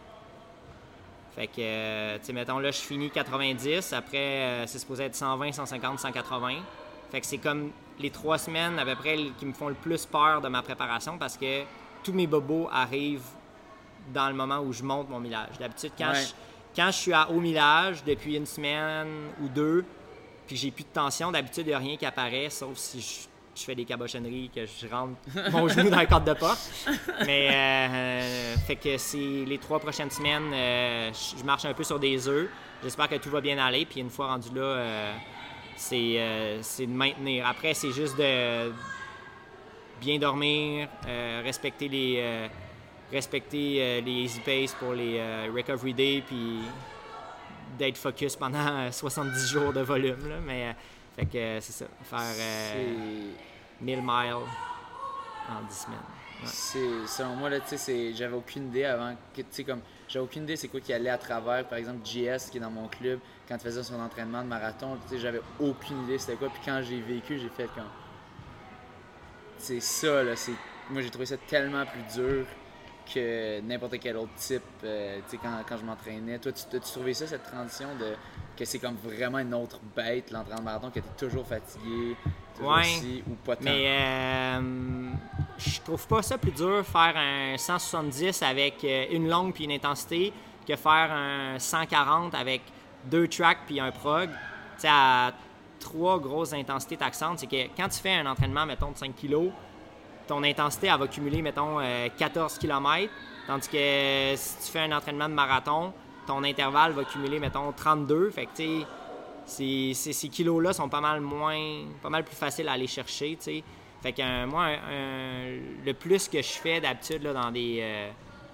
Fait que, tu sais, mettons, là, je finis quatre-vingt-dix. Après, c'est supposé être cent vingt, cent cinquante, cent quatre-vingts. Fait que c'est comme les trois semaines, à peu près, qui me font le plus peur de ma préparation parce que tous mes bobos arrivent dans le moment où je monte mon millage. D'habitude, quand, ouais. je, quand je suis à haut millage, depuis une semaine ou deux, puis j'ai plus de tension, d'habitude, il n'y a rien qui apparaît, sauf si je... je fais des cabochonneries, que je rentre mon genou dans le cadre de porte. Mais, euh, fait que c'est les trois prochaines semaines, euh, je marche un peu sur des œufs. J'espère que tout va bien aller. Puis une fois rendu là, euh, c'est, euh, c'est de maintenir. Après, c'est juste de bien dormir, euh, respecter les, euh, respecter euh, les easy pace pour les euh, recovery day, puis d'être focus pendant soixante-dix jours de volume. Là. Mais, euh, fait que c'est ça, faire euh, c'est... mille miles en dix semaines. Ouais. C'est, selon moi, là, c'est, j'avais aucune idée avant, que, comme, j'avais aucune idée c'est quoi qui allait à travers, par exemple, J S qui est dans mon club, quand il faisait son entraînement de marathon, j'avais aucune idée c'était quoi, puis quand j'ai vécu, j'ai fait comme... C'est ça, là, c'est... moi j'ai trouvé ça tellement plus dur que n'importe quel autre type, euh, tu sais, quand, quand je m'entraînais. Toi, tu as trouvé ça, cette transition de que c'est comme vraiment une autre bête, l'entraînement de marathon, que tu es toujours fatigué, toujours ouais, aussi, ou pas tant? Mais euh, je trouve pas ça plus dur faire un cent soixante-dix avec une longue puis une intensité que faire un cent quarante avec deux tracks puis un prog. Tu sais, à trois grosses intensités taxantes, c'est que quand tu fais un entraînement, mettons, de cinq kilos, ton intensité, elle va cumuler, mettons, quatorze kilomètres, tandis que si tu fais un entraînement de marathon, ton intervalle va cumuler, mettons, trente-deux. Fait que, tu sais, ces, ces, ces kilos-là sont pas mal moins, pas mal plus faciles à aller chercher, tu sais. Fait que euh, moi, un, un, le plus que je fais d'habitude là, dans des euh,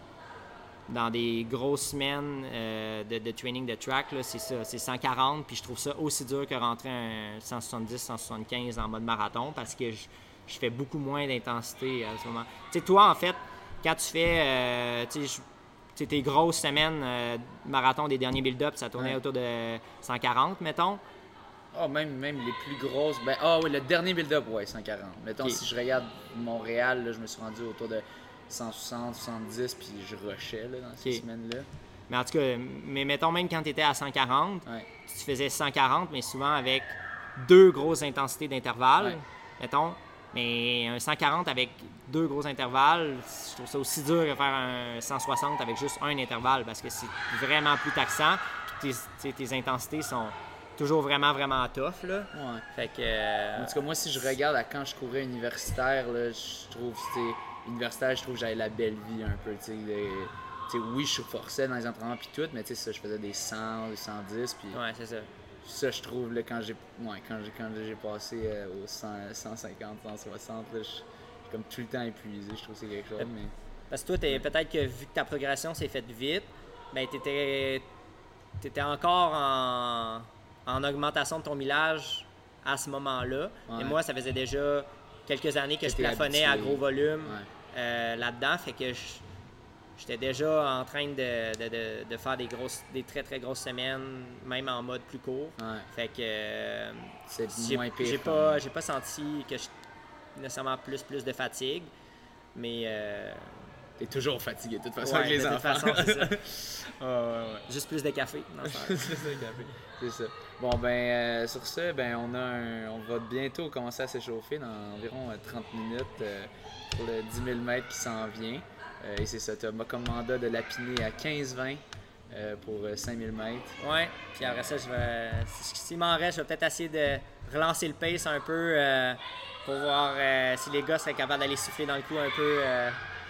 dans des grosses semaines euh, de, de training de track, là, c'est ça, c'est cent quarante, puis je trouve ça aussi dur que rentrer un cent soixante-dix, cent soixante-quinze en mode marathon, parce que je, je fais beaucoup moins d'intensité à ce moment. Tu sais, toi, en fait, quand tu fais, euh, tu sais, tes grosses semaines euh, marathon des derniers build-up, ça tournait ouais. autour de cent quarante, mettons. Ah, oh, même, même les plus grosses. Ben, ah oui, le dernier build-up, ouais, cent quarante. Mettons, okay. Si je regarde Montréal, là, je me suis rendu autour de cent soixante, soixante-dix, puis je rushais là, dans ces okay. semaines-là. Mais en tout cas, mais mettons même quand tu étais à cent quarante, ouais. tu faisais cent quarante, mais souvent avec deux grosses intensités d'intervalle, ouais. mettons. Mais un cent quarante avec deux gros intervalles, je trouve ça aussi dur que faire un cent soixante avec juste un intervalle parce que c'est vraiment plus taxant. Puis tes, tes intensités sont toujours vraiment, vraiment tough, là. Ouais. Fait que... Euh, en tout cas, moi, si je regarde à quand je courais universitaire, là, je trouve que universitaire, je trouve que j'avais la belle vie un peu, tu sais. T'sais, oui, je forçais dans les entraînements puis tout, mais tu sais, ça, je faisais des cent, des cent dix, puis... Ouais, c'est ça. Ça, je trouve, là, quand j'ai ouais, quand j'ai, quand j'ai passé euh, aux cent, cent cinquante, cent soixante, là, je suis comme tout le temps épuisé. Je trouve que c'est quelque chose, mais... Parce que toi, t'es, peut-être que vu que ta progression s'est faite vite, ben t'étais, t'étais encore en, en augmentation de ton millage à ce moment-là. Ouais. Et moi, ça faisait déjà quelques années que C'était je plafonnais habitué. à gros volume ouais. euh, là-dedans. Fait que je, j'étais déjà en train de, de, de, de faire des grosses, des très très grosses semaines, même en mode plus court. Ouais. Fait que euh, c'est j'ai, moins pire. J'ai pas, j'ai pas senti que je nécessairement plus plus de fatigue, mais euh, t'es toujours fatigué de toute façon ouais, avec les de enfants. toute façon, c'est ça. oh, ouais, ouais. Juste plus de café. Non, Juste plus de café. C'est ça. Bon ben euh, sur ce, ben on a un, on va bientôt commencer à s'échauffer dans environ trente minutes euh, pour le dix mille mètres qui s'en vient. Euh, et c'est ça, tu as comme mandat de lapiner à quinze vingt euh, pour cinq mille mètres. Ouais, puis après ça, je vais, s'il m'en reste, je vais peut-être essayer de relancer le pace un peu euh, pour voir euh, si les gars seraient capables d'aller souffler dans le cou un peu euh,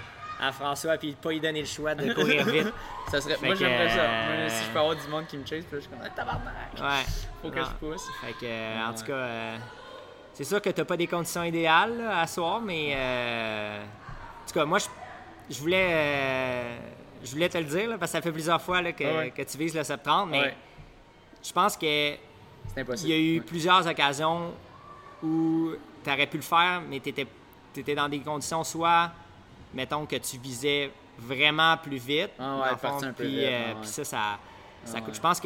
à François puis pas lui donner le choix de courir vite. Ça serait, moi, j'aimerais euh, ça. Moi, si je peux avoir du monde qui me chase, puis là, je suis comme ah, « tabarnak! » Ouais. Faut que non. je pousse. Fait que, euh, en ouais. tout cas, euh, c'est sûr que tu n'as pas des conditions idéales là, à soir, mais euh, en tout cas, moi, je Je voulais, euh, je voulais te le dire, là, parce que ça fait plusieurs fois là, que, ouais. que tu vises le sept trente, mais ouais. je pense que il y a eu ouais. plusieurs occasions où tu aurais pu le faire, mais tu étais dans des conditions soit, mettons, que tu visais vraiment plus vite. Ah ouais, fond, un peu puis, vite. Euh, ah ouais. puis ça, ça, ça ah coûte. Ouais. Je pense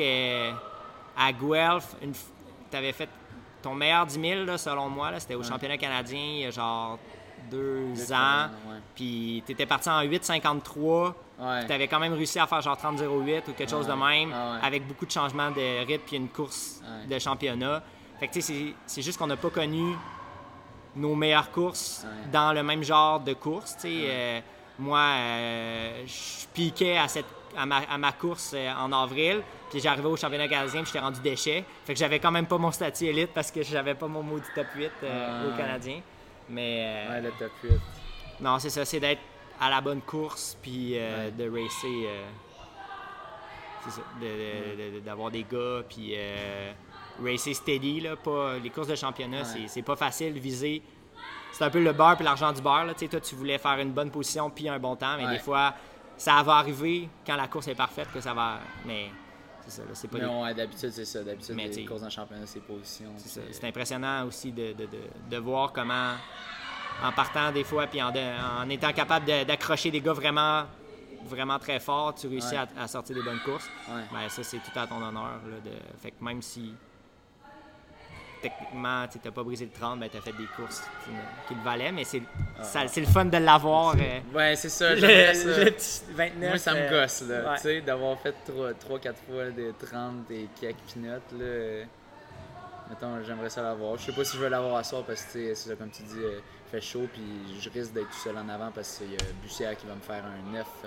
qu'à Guelph, tu avais fait ton meilleur dix mille, là, selon moi. C'était au ouais. championnat canadien il y a genre deux, deux ans. Ouais. Puis tu étais parti en huit cinquante-trois. Ouais. Tu avais quand même réussi à faire genre trente zéro huit ou quelque chose ouais. de même, ah ouais. avec beaucoup de changements de rythme puis une course ouais. de championnat. Fait que tu sais, c'est, c'est juste qu'on n'a pas connu nos meilleures courses ouais. dans le même genre de course. Tu sais, ouais. euh, moi, euh, je piquais à, cette, à, ma, à ma course euh, en avril, puis j'arrivais au championnat canadien, puis j'étais rendu déchet. Fait que j'avais quand même pas mon statut élite parce que j'avais pas mon maudit top huit euh, ouais. au Canadien. Mais euh, ouais, le top huit. Non, c'est ça, c'est d'être à la bonne course, puis euh, ouais. de racer. Euh, c'est ça, de, de, de, d'avoir des gars, puis euh, racer steady, là, pas, les courses de championnat, ouais. c'est, c'est pas facile, viser. C'est un peu le beurre puis l'argent du beurre. Là. Toi, tu voulais faire une bonne position puis un bon temps, mais ouais. des fois, ça va arriver quand la course est parfaite que ça va. Mais c'est ça, là, c'est pas. Non, des... ouais, d'habitude, c'est ça. D'habitude, mais les courses en championnat, c'est position. C'est, c'est... c'est impressionnant aussi de, de, de, de voir comment, en partant des fois puis en, de, en étant capable de, d'accrocher des gars vraiment, vraiment très forts, tu réussis ouais. à, à sortir des bonnes courses. Ouais. Ben, ça, c'est tout à ton honneur. Là, de... Fait que même si. Techniquement, tu n'as pas brisé le trente, ben, tu as fait des courses qui le valaient, mais c'est, ah, ça, c'est le fun de l'avoir. C'est, euh, ouais, c'est ça, j'aimerais ça. Le petit vingt-neuf, moi, ça me gosse, là, ouais. tu sais, d'avoir fait trois quatre fois des trente et quelques pinottes, là. Euh, mettons, j'aimerais ça l'avoir. Je sais pas si je veux l'avoir à soir parce que, c'est ça, comme tu dis, euh, il fait chaud, puis je risque d'être tout seul en avant parce qu'il y a Bussière qui va me faire un neuf euh,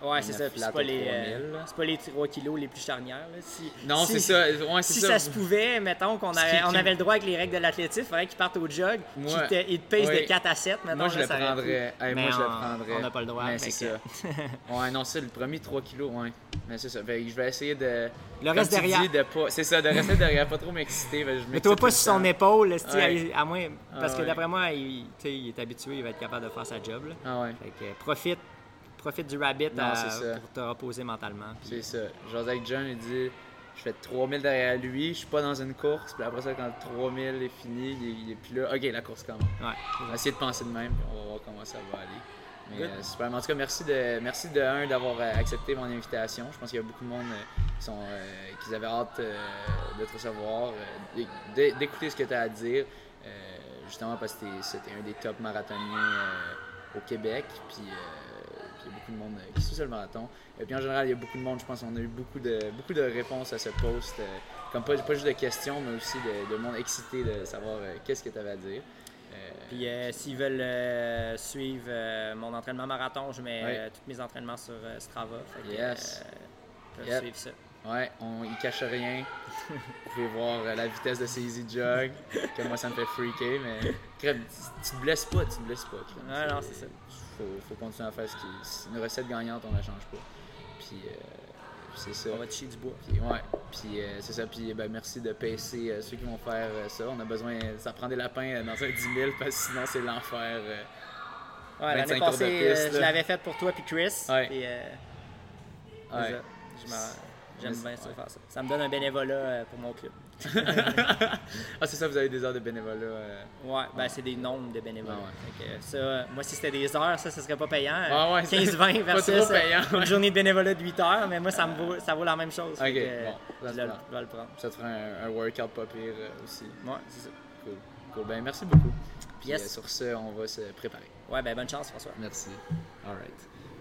Ouais, c'est ça. Puis c'est pas, les, euh, c'est pas les trois kilos les plus charnières. Là. Si, non, si, c'est ça. Ouais, c'est si ça. ça se pouvait, mettons qu'on avait, qui, on qui... avait le droit avec les règles de l'athlétisme, il faudrait qu'ils partent au jog, moi, qu'ils te, ils te pèsent oui. de quatre à sept. Mettons, moi, je là, le ça prendrais. Hey, moi, on, je le prendrais. On n'a pas le droit. Mais c'est ça. Ouais, non, c'est le premier trois kilos. Ouais. Mais c'est ça. Fait que je vais essayer de. Le reste derrière. Dis, de pas... C'est ça, de rester derrière, pas trop m'exciter. Mais toi, pas sur son épaule, ouais. à moins. Parce ah, que ouais. d'après moi, il, il est habitué, il va être capable de faire sa job. Là. Ah ouais. Fait que profite. Profite du rabbit non, à, ça. pour te reposer mentalement. Puis... C'est ça. Genre avec John, il dit je fais trois mille derrière lui, je suis pas dans une course, puis après ça, quand le trois mille est fini, il est, il est plus là. Ok, la course commence. Ouais, on va essayer de penser de même, puis on va voir comment ça va aller. Mais euh, super. En tout cas, merci de, merci de un d'avoir accepté mon invitation. Je pense qu'il y a beaucoup de monde euh, qui, sont, euh, qui avaient hâte euh, de te recevoir, euh, d'écouter ce que tu as à dire, euh, justement parce que c'était un des top marathoniens euh, au Québec. Puis, euh, il y a beaucoup de monde qui suit le marathon. Et puis en général, il y a beaucoup de monde, je pense qu'on a eu beaucoup de, beaucoup de réponses à ce post. Euh, comme pas, pas juste de questions, mais aussi de, de monde excité de savoir euh, qu'est-ce que tu avais à dire. Euh, puis euh, s'ils veulent euh, suivre euh, mon entraînement marathon, je mets ouais. euh, tous mes entraînements sur euh, Strava. Fait yes. que, euh, ils peuvent yep. suivre ça. Ouais, on y cache rien. Vous pouvez voir euh, la vitesse de ces easy jog, que moi ça me fait freaker, mais crème, tu te blesses pas, tu te blesses pas. Crème. Ouais, non, c'est ça. Faut, faut continuer à faire ce qui est une recette gagnante, on la change pas. Puis euh, c'est ça. On va te chier du bois. Puis, ouais, puis euh, c'est ça. Puis ben, merci de pacer euh, ceux qui vont faire euh, ça. On a besoin, ça prend des lapins euh, dans un dix mille parce que sinon c'est l'enfer. Euh, ouais, l'année passée, euh, je l'avais fait pour toi puis Chris. Ouais. Puis, euh, ouais. J'aime bien ça, faire ça. Ça me donne un bénévolat euh, pour mon club. Ah, c'est ça, vous avez des heures de bénévolat? Euh... Ouais, ben c'est des nombres de bénévoles. Ah, ouais. Fait que ça, moi, si c'était des heures, ça, ça serait pas payant. Ah, ouais, quinze vingt versus pas trop payant, une journée de bénévolat de huit heures, mais moi, ça me vaut, ça vaut la même chose. Ok, que, bon, je vais le prendre. Ça te fera un, un workout pas pire euh, aussi. Ouais, c'est ça. Cool. Cool. Ben, merci beaucoup. Puis yes. euh, sur ce, on va se préparer. Ouais, ben bonne chance, François. Merci. All right.